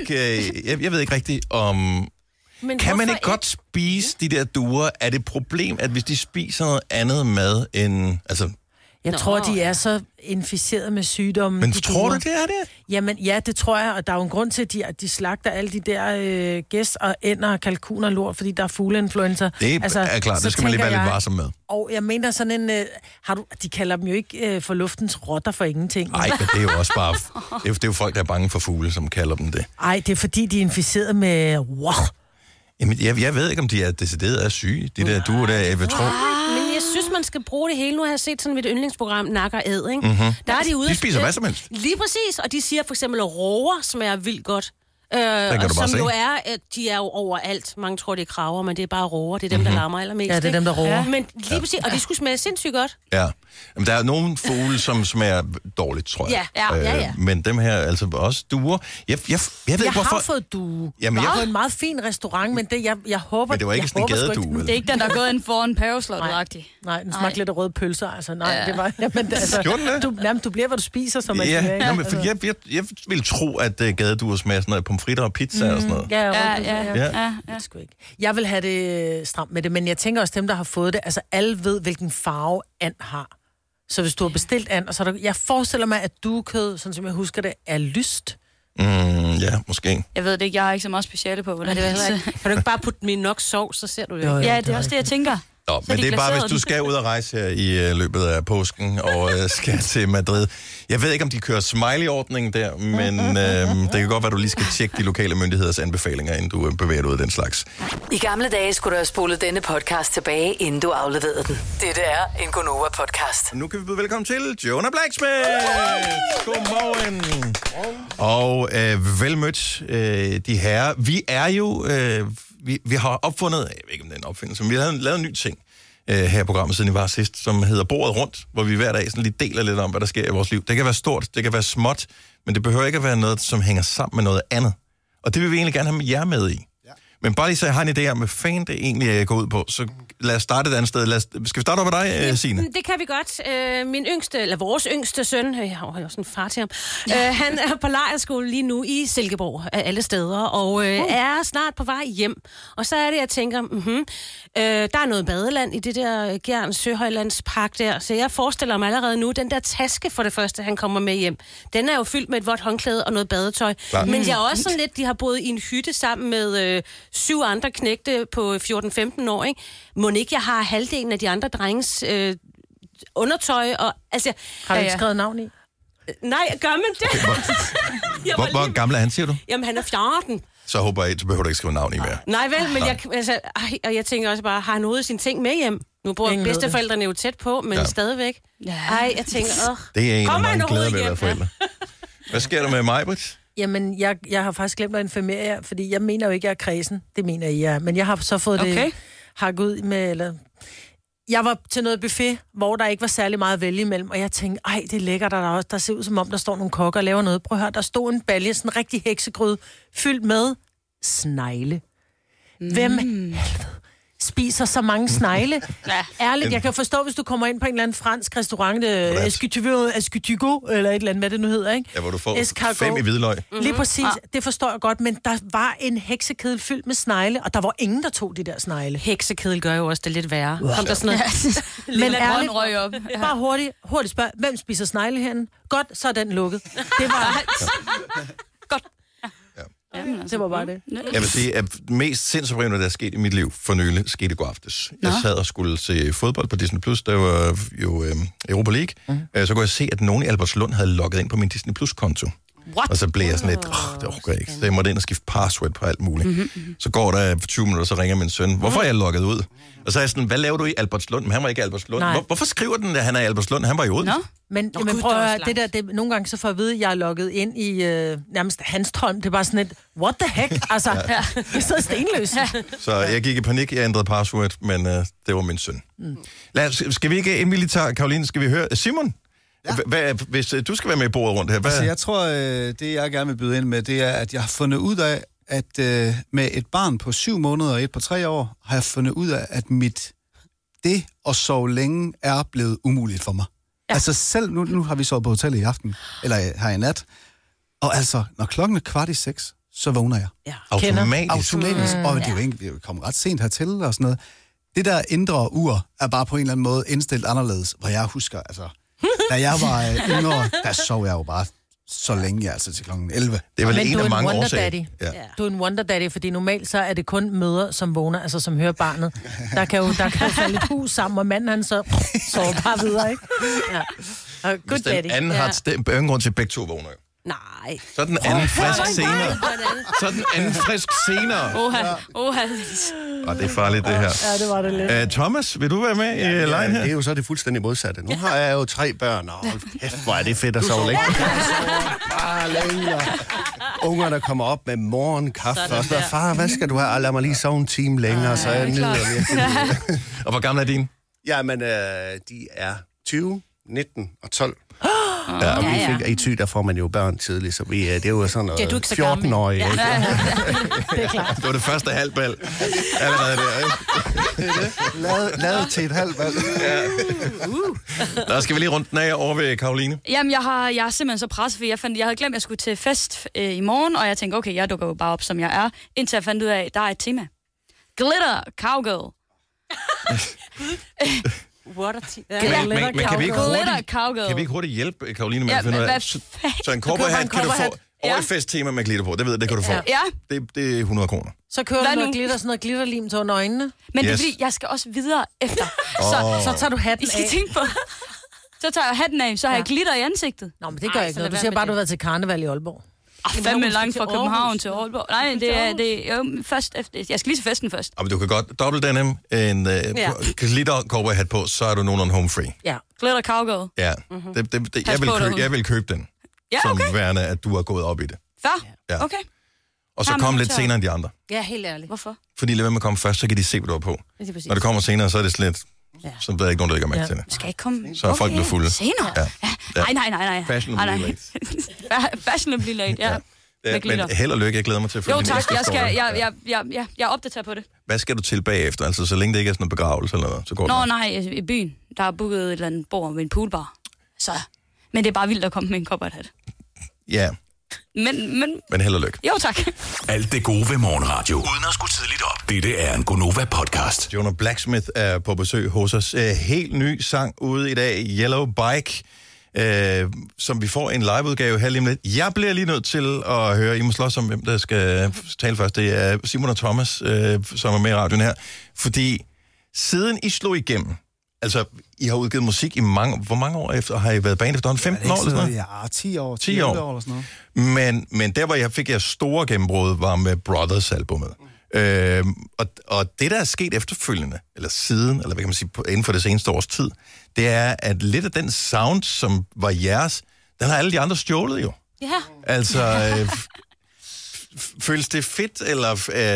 jeg ved ikke rigtigt om... Men kan man ikke godt spise de der duer? Er det et problem, at hvis de spiser noget andet mad end... Altså... Jeg tror, de er så inficeret med sygdomme. Men tror du, det er det? Jamen, ja, det tror jeg. Og der er jo en grund til, at de slagter alle de der gæs og ænder og kalkuner og lort, fordi der er fugleinfluenza. Det er klart, det skal man lige være lidt varsom med. Og jeg mener sådan en... de kalder dem jo ikke for luftens rotter for ingenting. Nej, men det er jo også bare... Det er jo folk, der er bange for fugle, som kalder dem det. Nej, det er fordi, de er inficeret med... Wow. Jamen, jeg ved ikke, om de er decideret er syge. De der duer der, jeg vil tro... Men jeg synes, man skal bruge det hele. Nu har jeg set sådan et yndlingsprogram, Nak og Æd, ikke? Mm-hmm. Der er de ude... De spiser hvad som helst. Lige præcis, og de siger for eksempel, at råger smager vildt godt. kan du bare som se. jo er, at de er jo overalt. Mange tror, det er kraver, men det er bare råger. Det er dem, der larmer allermest. Ja, det er dem, der råger. Ja. Men lige præcis, og de skulle smage sindssygt godt. Ja. Jamen, der er nogle fugle, som smager dårligt, tror jeg. Ja. Men dem her, altså også duer. Jeg ved ikke, hvorfor... har fået due. Jamen, Jeg har fået en meget fin restaurant, men det, jeg håber... Men det var ikke sådan en gadedue, Det er ikke den, der er gået ind foran paveslottet-agtigt. Nej, den smagte lidt af røde pølser, altså. Nej, det var... Jamen, altså, du bliver, hvad du spiser, som man siger. Ja, men jeg vil tro, at gadeduer smager sådan noget pomfritter og pizza og sådan noget. Ja. Jeg vil have det stramt med det, men jeg tænker også, dem, der har fået det, altså alle ved, hvilken farve and har. Så hvis du har bestilt and, og så er der, jeg forestiller mig, at duekød, sådan som jeg husker det, er lyst. Ja, måske. Jeg ved det ikke, jeg har ikke så meget speciale på, hvordan det det er. er. Kan du ikke bare putte dem i nok sovs, så ser du det? Ja, det er også det, jeg tænker. Nå, men det er bare, hvis du skal ud og rejse her i løbet af påsken og skal til Madrid. Jeg ved ikke, om de kører smiley-ordningen der, men det kan godt være, at du lige skal tjekke de lokale myndigheders anbefalinger, inden du bevæger dig ud af den slags. I gamle dage skulle du have spolet denne podcast tilbage, inden du afleverede den. Dette er en Gonova-podcast. Nu kan vi byde velkommen til Jonah Blacksmith. Godmorgen. Og velmødt, de herrer. Vi er jo... Vi har opfundet, jeg ved ikke om det er en opfindelse, men vi har lavet en ny ting her i programmet, siden I var sidst, som hedder Bordet Rundt, hvor vi hver dag sådan lige deler lidt om, hvad der sker i vores liv. Det kan være stort, det kan være småt, men det behøver ikke at være noget, som hænger sammen med noget andet. Og det vil vi egentlig gerne have med jer med i. Ja. Men bare lige så jeg har en idé om, hvad fanden det egentlig går ud på, så lad os starte et andet sted. Skal vi starte op med dig, Signe? Det kan vi godt. Min yngste, eller vores yngste søn, jeg har jo sådan en far til ham, han er på lejrskole lige nu i Silkeborg af alle steder, og er snart på vej hjem. Og så er det, jeg tænker, der er noget badeland i det der Gjern Søhøjlandspark der, så jeg forestiller mig allerede nu, den der taske for det første, han kommer med hjem, den er jo fyldt med et vådt håndklæde og noget badetøj. Klar. Men jeg er også sådan lidt, de har boet i en hytte sammen med 7 andre knægte på 14-15 år, ikke? Må ikke jeg har halvdelen af de andre drenges undertøj, og altså... Har du ikke skrevet navn i? Nej, gør man det? Okay, hvor gammel er han, siger du? Jamen, han er 14. Så håber jeg, så behøver du ikke skrive navn i mere. Nej vel, men jeg tænker også bare, har han hovedet sine ting med hjem? Nu bor bedsteforældrene jo tæt på, men stadigvæk. Ej, jeg tænker, det er en af mange glæder ved at være forældre. Hvad sker der med mig, Britt? Jamen, jeg har faktisk glemt at informere jer, fordi jeg mener jo ikke, jeg er kredsen. Det mener I er. Men jeg har så fået det hakket ud med... Eller... Jeg var til noget buffet, hvor der ikke var særlig meget at vælge imellem, og jeg tænkte, ej, det er lækkert, der ser ud som om, der står nogle kokker og laver noget. Prøv at høre, der stod en balje, sådan en rigtig heksegryde, fyldt med snegle. Hvem helvede spiser så mange snegle? Ærligt, jeg kan forstå, hvis du kommer ind på en eller anden fransk restaurant, escutygo, eller et eller andet, hvad det nu hedder, ikke? Ja, hvor du får 5 i hvidløg. Lige præcis, det forstår jeg godt, men der var en heksekedel fyldt med snegle, og der var ingen, der tog de der snegle. Heksekedel gør jo også det lidt værre. Kom der sådan noget. Men ærligt, op. Bare hurtigt spørg, hvem spiser snegle herinde? Godt, så er den lukket. Det var... Godt. Det var bare det. Jeg vil sige, at mest sindsoprivende, der er sket i mit liv for nylig, skete i går aftes. Jeg sad og skulle se fodbold på Disney+, der var jo Europa League. Så kunne jeg se, at nogen i Albertslund havde logget ind på min Disney Plus-konto. Og så blev jeg sådan lidt, det orker jeg ikke. Så jeg måtte ind og skifte password på alt muligt. Så går der 20 minutter, så ringer min søn. Hvorfor er jeg logget ud? Og så er jeg sådan, hvad laver du i Albertslund? Men han var ikke i Albertslund. Hvorfor skriver den, at han er i Albertslund? Han var i Odense. Men prøv at høre, nogle gange så får jeg at vide, at jeg er logget ind i nærmest Hanstholm. Det er bare sådan et, what the heck? Altså, jeg sidder stenløs. Så jeg gik i panik, jeg ændrede password, men det var min søn. Skal vi ikke, inden vi lige tager Karoline, skal vi høre Simon? Ja. Hvis du skal være med i bordet rundt her, Altså, jeg tror, det jeg gerne vil byde ind med, det er, at jeg har fundet ud af, at med et barn på 7 måneder og et på 3 år, har jeg fundet ud af, at det at sove længe er blevet umuligt for mig. Ja. Altså selv, nu har vi sovet på hotellet i aften, eller her i nat, og altså, når klokken er 5:15, så vågner jeg. Ja. Automatisk. Og det er jo ikke, vi kom ret sent hertil og sådan noget. Det der indre ur er bare på en eller anden måde indstillet anderledes, hvor jeg husker, altså... Da jeg var yngre, der sov jeg jo bare så længe, altså til klokken 11. Det var en af mange årsager. Ja. Du er en wonder daddy, fordi normalt så er det kun mødre, som vågner, altså som hører barnet. Der kan jo falde et hus sammen, og manden han så sover bare videre, ikke? Ja. Og good daddy. Hvis den anden har ingen grund til, at begge to vågner. Nej. Så er den anden frisk senere. Og det er farligt, det her. Ja, det var det lidt. Thomas, vil du være med i lejen her? Det er jo så det fuldstændig modsatte. Nu har jeg jo 3 børn, og hold kæft, hvor er det fedt at sove længe. unger, der kommer op med morgenkaffe. Sådan Og så der. far, hvad skal du have? Og lad mig lige sove en time længere, så er jeg nede. Og hvor gammel er din? Jamen, de er 20, 19 og 12. Ja, og vi fik i Thy, der får man jo børn tidligt, så vi, det er jo sådan noget 14-årige. Det er klart. Det var det første halvbal. Allerede der, ikke? Lavet til et halvbal. Der skal vi lige rundt den af over ved Karoline. Jamen, jeg er simpelthen så presset, fordi jeg havde glemt, at jeg skulle til fest i morgen, og jeg tænkte, okay, jeg dukker jo bare op, som jeg er, indtil jeg fandt ud af, at der er et tema. Glitter Cowgirl. Men kan vi ikke hurtigt hjælpe Karoline med at finde ud af? Så en cowboyhat kan du få og et festtema med glitter på. Det ved jeg, det kan du få. Ja. Det er 100 kroner. Så kører du noget glitter, sådan noget glitterlim til under øjnene. Men det er fordi, jeg skal også videre efter. Så tager du hatten I skal af. tænke på. Så tager jeg hatten af, så har jeg glitter i ansigtet. Nå, men det gør ikke noget. Du siger bare, du har været til karneval i Aalborg. Fandme langt fra København til Aalborg. Nej, det er jo først efter. Jeg skal lige til festen først. Men du kan godt dobbelt denim, en glitter cowboyhat på, så er du nogenlunde home free. Ja. Glitter Cowgirl. Ja, jeg vil købe den, som værende, at du har gået op i det. Ja, okay. Og så kom lidt senere end de andre. Ja, helt ærligt. Hvorfor? Fordi lad være med at komme først, så kan de se, hvad du har på. Når det kommer senere, så er det slet... Så der er ikke nogen, der lægger mærke til det. Skal ikke komme... Så er folk blevet fulde. Senere? Ja. Nej. Fashionably late. Fashionably late, ja. Men held og lykke, jeg glæder mig til at følge Jo tak, jeg opdaterer på det. Hvad skal du til bagefter? Altså, så længe det ikke er sådan en begravelse eller noget, så går det. Nå, nej, i byen. Der er booket et eller andet bord ved en poolbar. Så... Men det er bare vildt at komme med en cowboyhat. Ja. Men held og lykke. Jo, tak. Alt det gode ved morgenradio. Uden at skulle tidligt op. Dette er en Gonova-podcast. Jonah Blacksmith er på besøg hos os. Helt ny sang ude i dag, Yellow Bike, som vi får en liveudgave her lige om lidt. Jeg bliver lige nødt til at høre, I må slås om, hvem der skal tale først. Det er Simon og Thomas, som er med i radioen her. Fordi siden I slog igennem, altså, I har udgivet musik i hvor mange år efter? Har I været band efter 15 år eller sådan noget? Ja, 10 år. 10 år eller sådan noget. Men der, hvor jeg fik jeres store gennembrud, var med Brothers-albummet. Og det, der er sket efterfølgende, eller siden, eller hvad kan man sige, inden for det seneste års tid, det er, at lidt af den sound, som var jeres, den har alle de andre stjålet jo. Ja. Altså... Føles det fedt, eller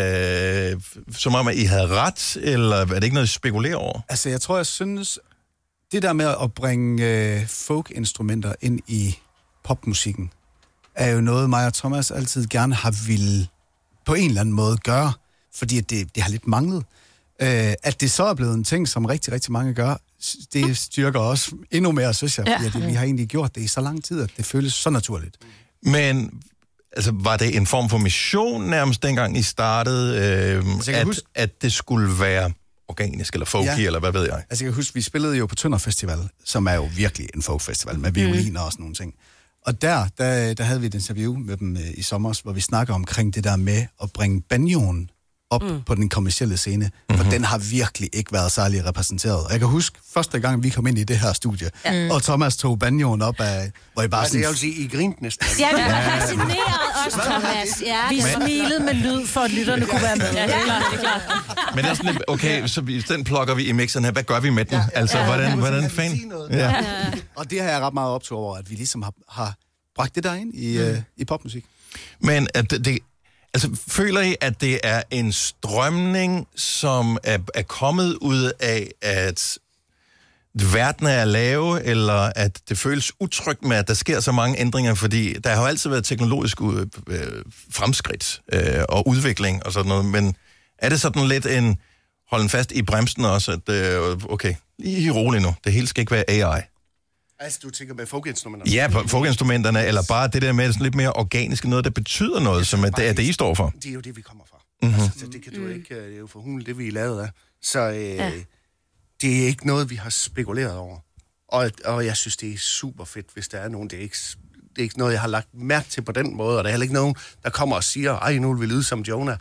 som om, at I havde ret, eller er det ikke noget, I spekulerer over? Altså, jeg synes, det der med at bringe folk-instrumenter ind i popmusikken, er jo noget, mig og Thomas altid gerne har ville på en eller anden måde gøre, fordi det har lidt manglet. At det så er blevet en ting, som rigtig, rigtig mange gør, det styrker også endnu mere, synes jeg, fordi vi har egentlig gjort det i så lang tid, at det føles så naturligt. Men... Altså, var det en form for mission nærmest dengang I startede, at det skulle være organisk eller folky, eller hvad ved jeg? Altså, jeg kan huske, vi spillede jo på Tønder Festival, som er jo virkelig en folkfestival med violiner og sådan nogle ting. Og der havde vi et interview med dem i sommer, hvor vi snakker omkring det der med at bringe banjoen op på den kommercielle scene, for den har virkelig ikke været særlig repræsenteret. Og jeg kan huske, første gang vi kom ind i det her studie, og Thomas tog banjoen op af, hvor I bare sådan... Det jeg vil sige, I grinte næsten. Ja, vi var fascineret også, Thomas. Ja, vi smilede med lyd, for at lytterne kunne være med. Ja, det er klart. Men det er sådan, okay, så den plukker vi i mixeren her. Hvad gør vi med den? Altså, hvordan fanden? Ja. Og det har jeg ret meget optog over, at vi ligesom har bragt det der ind i popmusik. Men at altså, føler I, at det er en strømning, som er kommet ud af, at verden er lave, eller at det føles utrygt med, at der sker så mange ændringer? Fordi der har jo altid været teknologisk fremskridt og udvikling og sådan noget, men er det sådan lidt en holden fast i bremsen også, at okay, I er rolig nu, det hele skal ikke være AI? Altså, du tænker med folkinstrumenterne? Ja, på folkinstrumenterne, eller bare det der med sådan lidt mere organiske noget, der betyder noget, som er det, I står for. Det er jo det, vi kommer fra. Altså, det kan du ikke, det er jo for hun det, vi er lavet af. Så det er ikke noget, vi har spekuleret over. Og jeg synes, det er super fedt, hvis der er nogen, det er ikke noget, jeg har lagt mærke til på den måde, og der er heller ikke nogen, der kommer og siger, ej, nu vil vi lyde som Jonah.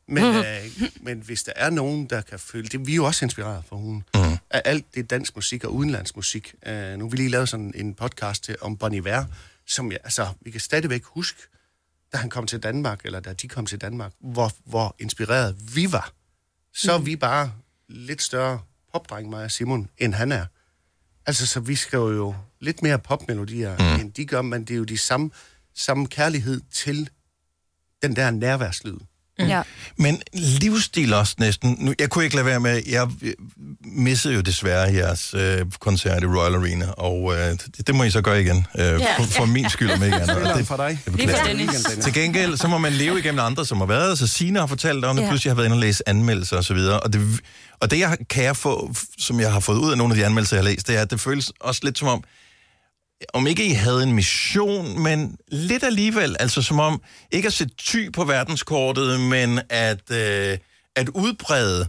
Men hvis der er nogen, der kan føle det, vi er jo også inspireret for hun. Af alt det dansk musik og udenlandsmusik. Nu har vi lige lavet sådan en podcast om Bon Iver, som vi kan stadigvæk huske, da han kom til Danmark, eller da de kom til Danmark, hvor inspireret vi var. Så er vi bare lidt større popdreng, mig og Simon, end han er. Altså, så vi skriver jo lidt mere popmelodier, end de gør, men det er jo de samme kærlighed til den der nærværslyd. Ja. Men livsstil også næsten. Nu, jeg kunne ikke lade være med, jeg missede jo desværre jeres koncert i Royal Arena, og det må I så gøre igen. For min skyld, om ikke andet. Og det for dig. Til gengæld, så må man leve igennem andre, som har været, så Signe har fortalt om det, pludselig har været inde og læse anmeldelser og så videre, og det jeg få, som jeg har fået ud af nogle af de anmeldelser, jeg har læst, det er, at det føles også lidt som om ikke I havde en mission, men lidt alligevel, altså som om, ikke at sætte ty på verdenskortet, men at udbrede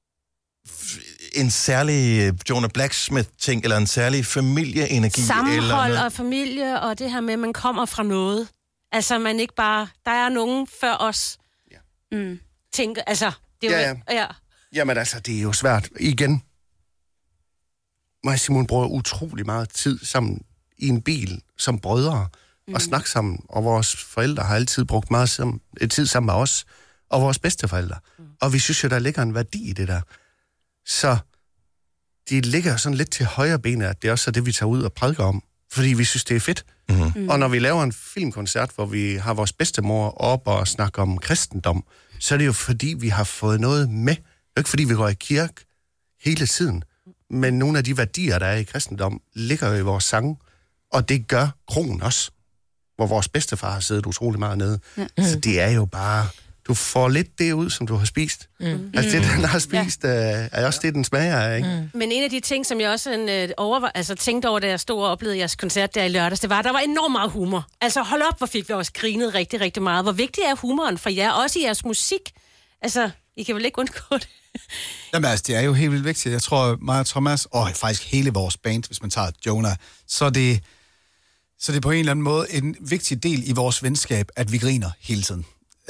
en særlig Jonah Blacksmith-ting, eller en særlig familieenergi. Sammenhold eller og familie, og det her med, at man kommer fra noget. Altså, man ikke bare... Der er nogen før os. Tænker, altså... Det er jo, Jamen altså, det er jo svært. Igen, mig og Simon bruger utrolig meget tid sammen i en bil som brødre og snakke sammen. Og vores forældre har altid brugt meget tid sammen med os og vores bedsteforældre. Og vi synes jo, der ligger en værdi i det der. Så det ligger sådan lidt til højre benet, at det er også det, vi tager ud og prædiker om. Fordi vi synes, det er fedt. Og når vi laver en filmkoncert, hvor vi har vores bedstemor op og snakker om kristendom, så er det jo fordi, vi har fået noget med. Det er ikke fordi, vi går i kirke hele tiden. Men nogle af de værdier, der er i kristendom, ligger jo i vores sange. Og det gør kronen også, hvor vores bedstefar har siddet utrolig meget nede. Så det er jo bare... Du får lidt det ud, som du har spist. Altså det, den har spist, er også det, den smager af, ikke? Men en af de ting, som jeg også tænkte over, da jeg stod og oplevede jeres koncert der i lørdags, det var, at der var enormt meget humor. Altså hold op, hvor fik vi også grinet rigtig, rigtig meget. Hvor vigtig er humoren for jer, også i jeres musik? Altså, I kan vel ikke undgå det? Jamen altså, det er jo helt vildt vigtigt. Jeg tror, mig og Thomas, og faktisk hele vores band, hvis man tager Jonah, så er det på en eller anden måde en vigtig del i vores venskab, at vi griner hele tiden.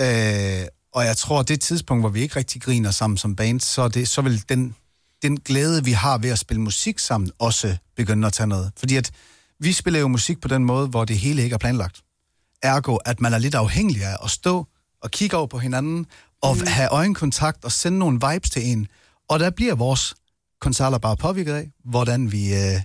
Og jeg tror, at det tidspunkt, hvor vi ikke rigtig griner sammen som band, så vil den glæde, vi har ved at spille musik sammen, også begynde at tage noget. Fordi at vi spiller jo musik på den måde, hvor det hele ikke er planlagt. Ergo, at man er lidt afhængig af at stå og kigge over på hinanden, og have øjenkontakt og sende nogle vibes til en. Og der bliver vores koncerter bare påvirket af, hvordan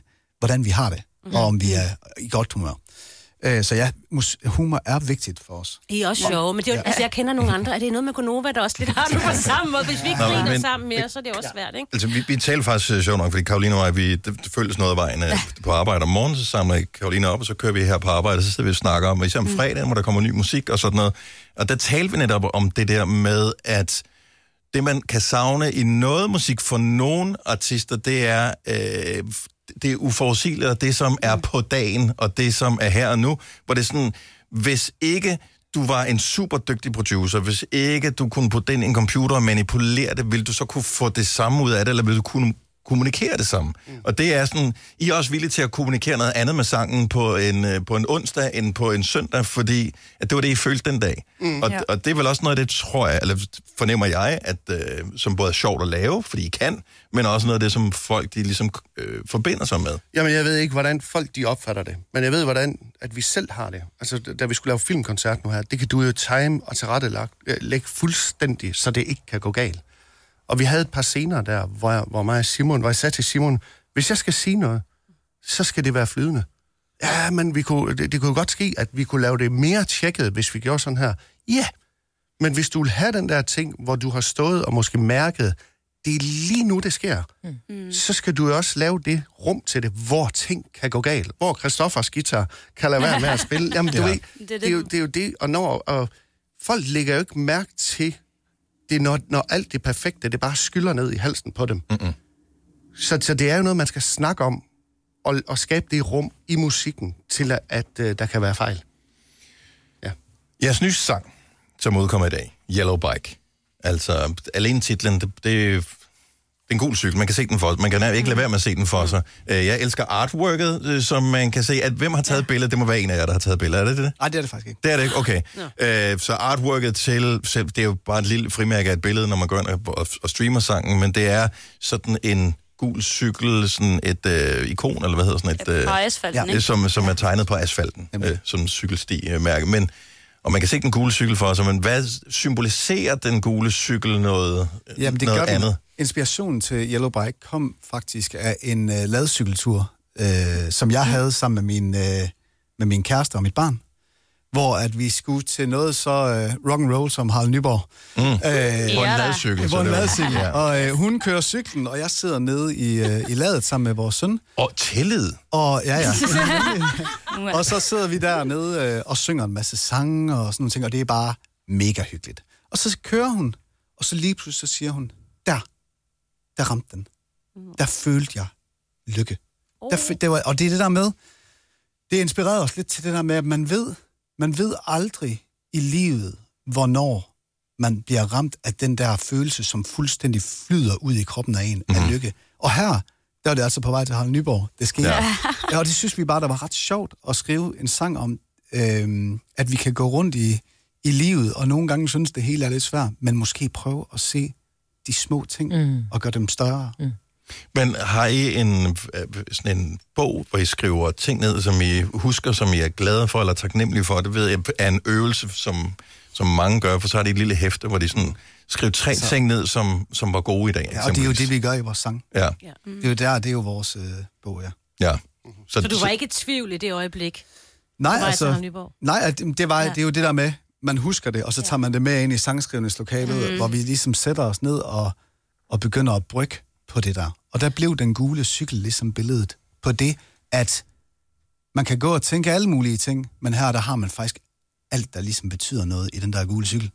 vi har det, og om vi er i godt humør. Så ja, humor er vigtigt for os. I er også sjove, men det er jo, altså, jeg kender nogle andre. Er det noget med Gonova, der også lidt har det på samme måde? Hvis vi ikke griner sammen mere, så er det også svært, ikke? Altså, vi taler faktisk sjovt nok, fordi Karoline og jeg, det føltes noget af vejen på arbejde om morgenen, så samler Karoline op, og så kører vi her på arbejde, og så sidder vi og snakker om, hvis om fredagen, hvor der kommer ny musik og sådan noget. Og der talte vi netop om det der med, at det, man kan savne i noget musik for nogle artister, det er... det er uforudsigeligt, og det, som er på dagen, og det, som er her og nu, hvor det er sådan, hvis ikke du var en super dygtig producer, hvis ikke du kunne putte den i en computer og manipulere det, ville du så kunne få det samme ud af det, eller ville du kunne kommunikere det samme? Og det er sådan, I er også villige til at kommunikere noget andet med sangen på en onsdag, end på en søndag, fordi at det var det, I følte den dag. Og det er vel også noget af det, tror jeg, eller fornemmer jeg, at som både er sjovt at lave, fordi I kan, men også noget af det, som folk de ligesom forbinder sig med. Jamen, jeg ved ikke, hvordan folk de opfatter det, men jeg ved, hvordan at vi selv har det. Altså, da vi skulle lave filmkoncert nu her, det kan du jo time og tilrettelægge fuldstændig, så det ikke kan gå galt. Og vi havde et par scener der, hvor mig og Simon, hvor jeg sagde til Simon, hvis jeg skal sige noget, så skal det være flydende. Ja, men det kunne godt ske, at vi kunne lave det mere tjekket, hvis vi gjorde sådan her. Ja, men hvis du vil have den der ting, hvor du har stået og måske mærket, det er lige nu, det sker, så skal du også lave det rum til det, hvor ting kan gå galt. Hvor Christoffers guitar kan lade være med at spille. Jamen, du ved, det er jo det, og folk lægger jo ikke mærke til, det er når alt det perfekte, det bare skylder ned i halsen på dem. Så det er jo noget, man skal snakke om, og skabe det rum i musikken, til at der kan være fejl. Ja. Jeres nye sang, som udkommer i dag, Yellow Bike. Altså, alene titlen, det er en gul cykel. Man kan se den for sig. Man kan ikke lade være med at se den for sig. Jeg elsker artworket, som man kan se, at hvem har taget billedet? Det må være en af jer, der har taget billedet. Er det det? Nej, det er det faktisk ikke. Det er det ikke? Okay. Så artworket til, det er jo bare et lille frimærke af et billede, når man går ind og streamer sangen, men det er sådan en gul cykel, sådan et ikon, eller hvad hedder sådan et... På asfalten, ikke? Som er tegnet på asfalten, som en cykelsti-mærke. Men og man kan se den gule cykel for sig, men hvad symboliserer den gule cykel noget, Jamen, det noget gør andet? Inspirationen til Yellow Bike kom faktisk af en ladcykeltur, som jeg havde sammen med min kæreste og mit barn. hvor at vi skulle til noget så rock and roll som Harald Nyborg. På en ladcykel. På en ladcykel. Ja. Og hun kører cyklen, og jeg sidder nede i ladet sammen med vores søn. Og tillid. Og ja. Og så sidder vi dernede og synger en masse sange og sådan nogle ting, og det er bare mega hyggeligt. Og så kører hun, og så lige pludselig så siger hun, der ramte den. Der følte jeg lykke. Og det er det der med, det inspirerede os lidt til det der med, at man ved aldrig i livet, hvornår man bliver ramt af den der følelse, som fuldstændig flyder ud i kroppen af en, af lykke. Og her, der var det altså på vej til Harald Nyborg, det skete. Ja, og det synes vi bare, der var ret sjovt at skrive en sang om, at vi kan gå rundt i livet, og nogle gange synes det hele er lidt svært, men måske prøve at se de små ting, og gøre dem større. Men har I sådan en bog, hvor I skriver ting ned, som I husker, som I er glade for, eller taknemmelige for? Det ved jeg er en øvelse, som mange gør, for så er det et lille hæfte, hvor de sådan skriver 3 ting ned, som var gode i dag. Ja, og det er jo det, vi gør i vores sang. Ja. Det er jo vores bog, ja. Så du var ikke i tvivl i det øjeblik? Nej, det er jo det der med, man husker det, og så tager man det med ind i sangskrivningslokalet, hvor vi ligesom sætter os ned og begynder at brygge på det der. Og der blev den gule cykel ligesom billedet på det, at man kan gå og tænke alle mulige ting, men her der har man faktisk alt, der ligesom betyder noget i den der gule cykel.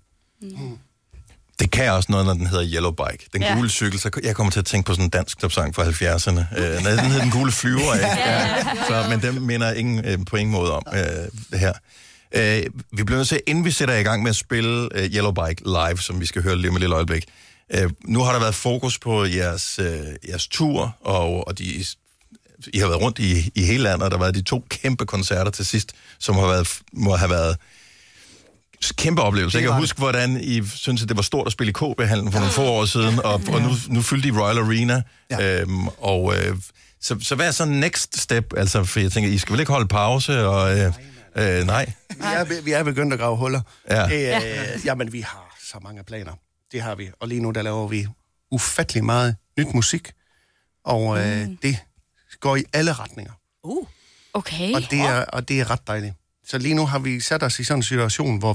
Det kan også noget, når den hedder Yellow Bike. Den gule cykel, så jeg kommer til at tænke på sådan en dansk topsang fra 70'erne. Den hedder Den Gule Flyver, ikke? Men den minder ingen på ingen måde om det her. Vi bliver nødt til, inden vi sætter i gang med at spille Yellow Bike live, som vi skal høre lige om et lille øjeblik. Nu har der været fokus på jeres tur, og I har været rundt i hele landet, og der har været de 2 kæmpe koncerter til sidst, som må have været kæmpe oplevelse. Jeg kan huske, hvordan I synes, at det var stort at spille i KB-hallen for nogle få år siden, og nu fyldte I Royal Arena. Ja. Så hvad er så next step? Altså, for jeg tænker, I skal vel ikke holde pause? Og, nej. Vi er begyndt at grave huller. Ja. Jamen, vi har så mange planer. Det har vi. Og lige nu, der laver vi ufattelig meget nyt musik. Og det går i alle retninger. Okay. Og det er ret dejligt. Så lige nu har vi sat os i sådan en situation, hvor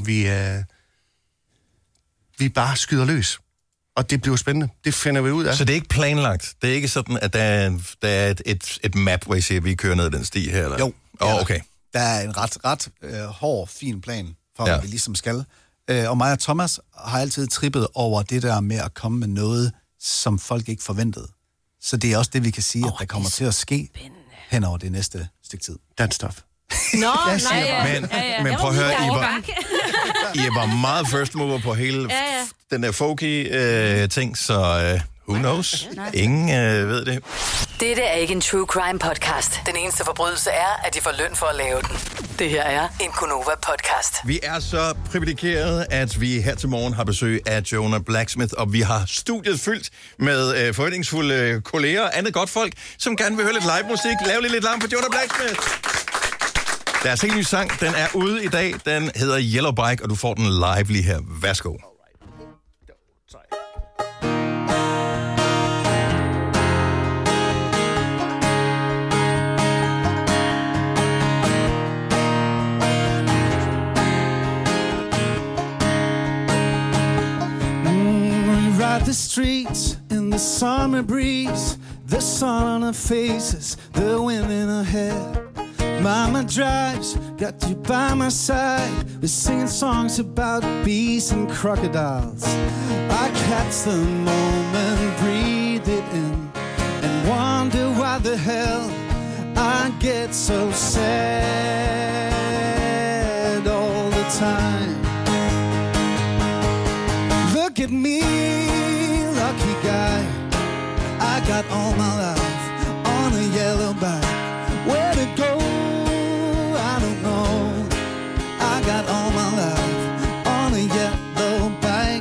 vi bare skyder løs. Og det bliver spændende. Det finder vi ud af. Så det er ikke planlagt? Det er ikke sådan, at der er et map, hvor I siger, at vi kører ned den sti her? Eller? Jo. Okay. Der er en ret hård, fin plan for, hvad vi ligesom skal. Og mig og Thomas har altid trippet over det der med at komme med noget, som folk ikke forventede. Så det er også det, vi kan sige, at der kommer til at ske hen over det næste stykke tid. Dansk stof. Nå, men prøv at høre, I var meget first mover på hele den der folky ting, så who knows? Ingen ved det. Dette er ikke en true crime podcast. Den eneste forbrydelse er, at de får løn for at lave den. Det her er en Gonova podcast. Vi er så privilegerede, at vi her til morgen har besøg af Jonah Blacksmith, og vi har studiet fyldt med forventningsfulde kolleger og andet godt folk, som gerne vil høre lidt live musik. Lav lidt larm på Jonah Blacksmith. Deres helt nye sang, den er ude i dag. Den hedder Yellow Bike, og du får den live lige her. Værsgo. The streets in the summer breeze, the sun on our faces, the wind in our hair. Mama drives, got you by my side. We're singing songs about bees and crocodiles. I catch the moment, breathe it in, and wonder why the hell I get so sad all the time. Look at me, lucky guy. I got all my life on a yellow bike. Where to go, I don't know. I got all my life on a yellow bike.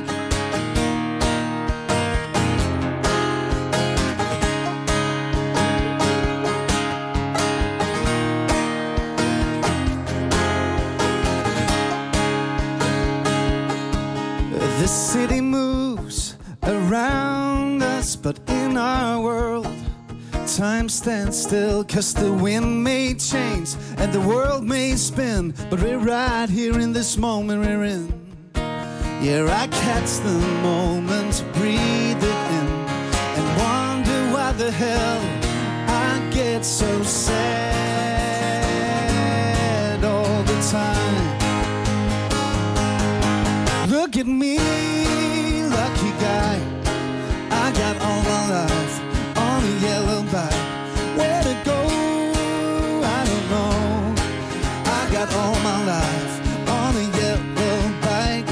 The city moves around us, but in our world time stands still, 'cause the wind may change and the world may spin, but we're right here in this moment we're in. Yeah, I catch the moment, breathe it in, and wonder why the hell I get so sad all the time. Look at me, lucky guy. I got all my life on a yellow bike. Where to go, I don't know. I got all my life on a yellow bike.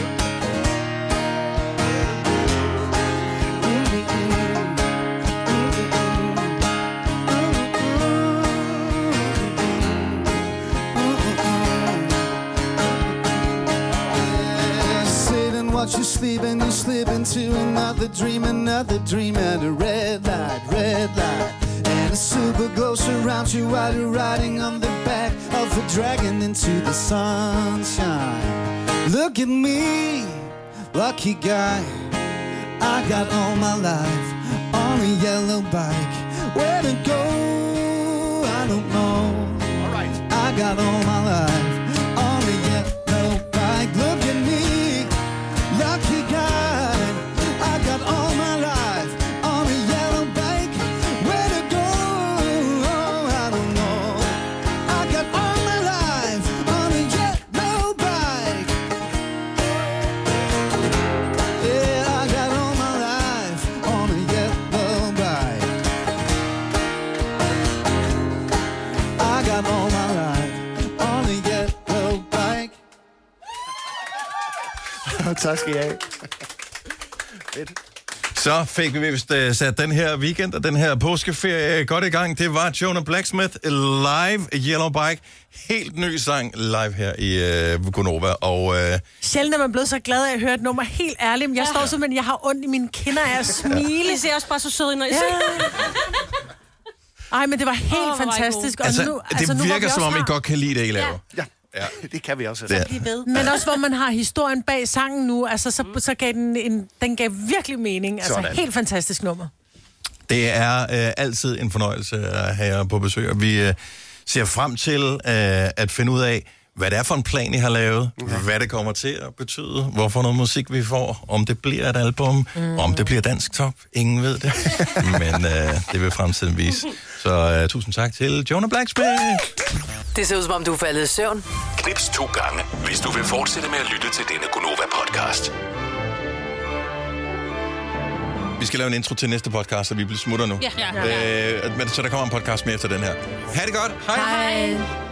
Sit and watch you sleep and you slip into another dream at a red light. And a super glow surrounds you while you're riding on the back of a dragon into the sunshine. Look at me, lucky guy. I got all my life on a yellow bike. Where to go, I don't know. All right. I got all my life on a yellow bike. Look at me, lucky guy. I got all my life on a yellow bike. Where to go, I don't know. I got all my life on a yellow bike. Yeah, I got all my life on a yellow bike. I got all my life on a yellow bike. Tak skal I have. Fedt. Så fik vi vist sat den her weekend og den her påskeferie godt i gang. Det var Jonah Blacksmith live Yellow Bike. Helt ny sang live her i Gonova. Og sjældent er man blevet så glad af at høre et nummer. Helt ærligt, men jeg står simpelthen, jeg har ondt i mine kinder af at smile. I ser også bare så sød ind, når I Ej, men det var helt fantastisk. Og altså, nu, det nu, virker som om, I godt kan lide det, I laver. Ja, det kan vi også. Men også hvor man har historien bag sangen nu, altså så gav den gav virkelig mening. Altså Sådan. helt fantastisk nummer. Det er altid en fornøjelse at have jer på besøg, og vi ser frem til at finde ud af, hvad det er for en plan, I har lavet, hvad det kommer til at betyde, hvorfor noget musik vi får, om det bliver et album, om det bliver dansk top, ingen ved det, men det vil fremtiden vise. Så tusind tak til Jonah Blacksmith. Det ser ud som om, du er faldet i søvn. Knips 2 gange, hvis du vil fortsætte med at lytte til denne Gonova-podcast. Vi skal lave en intro til næste podcast, så vi smutter nu. Ja. Men så der kommer en podcast mere efter den her. Ha' det godt. Hej. Hej.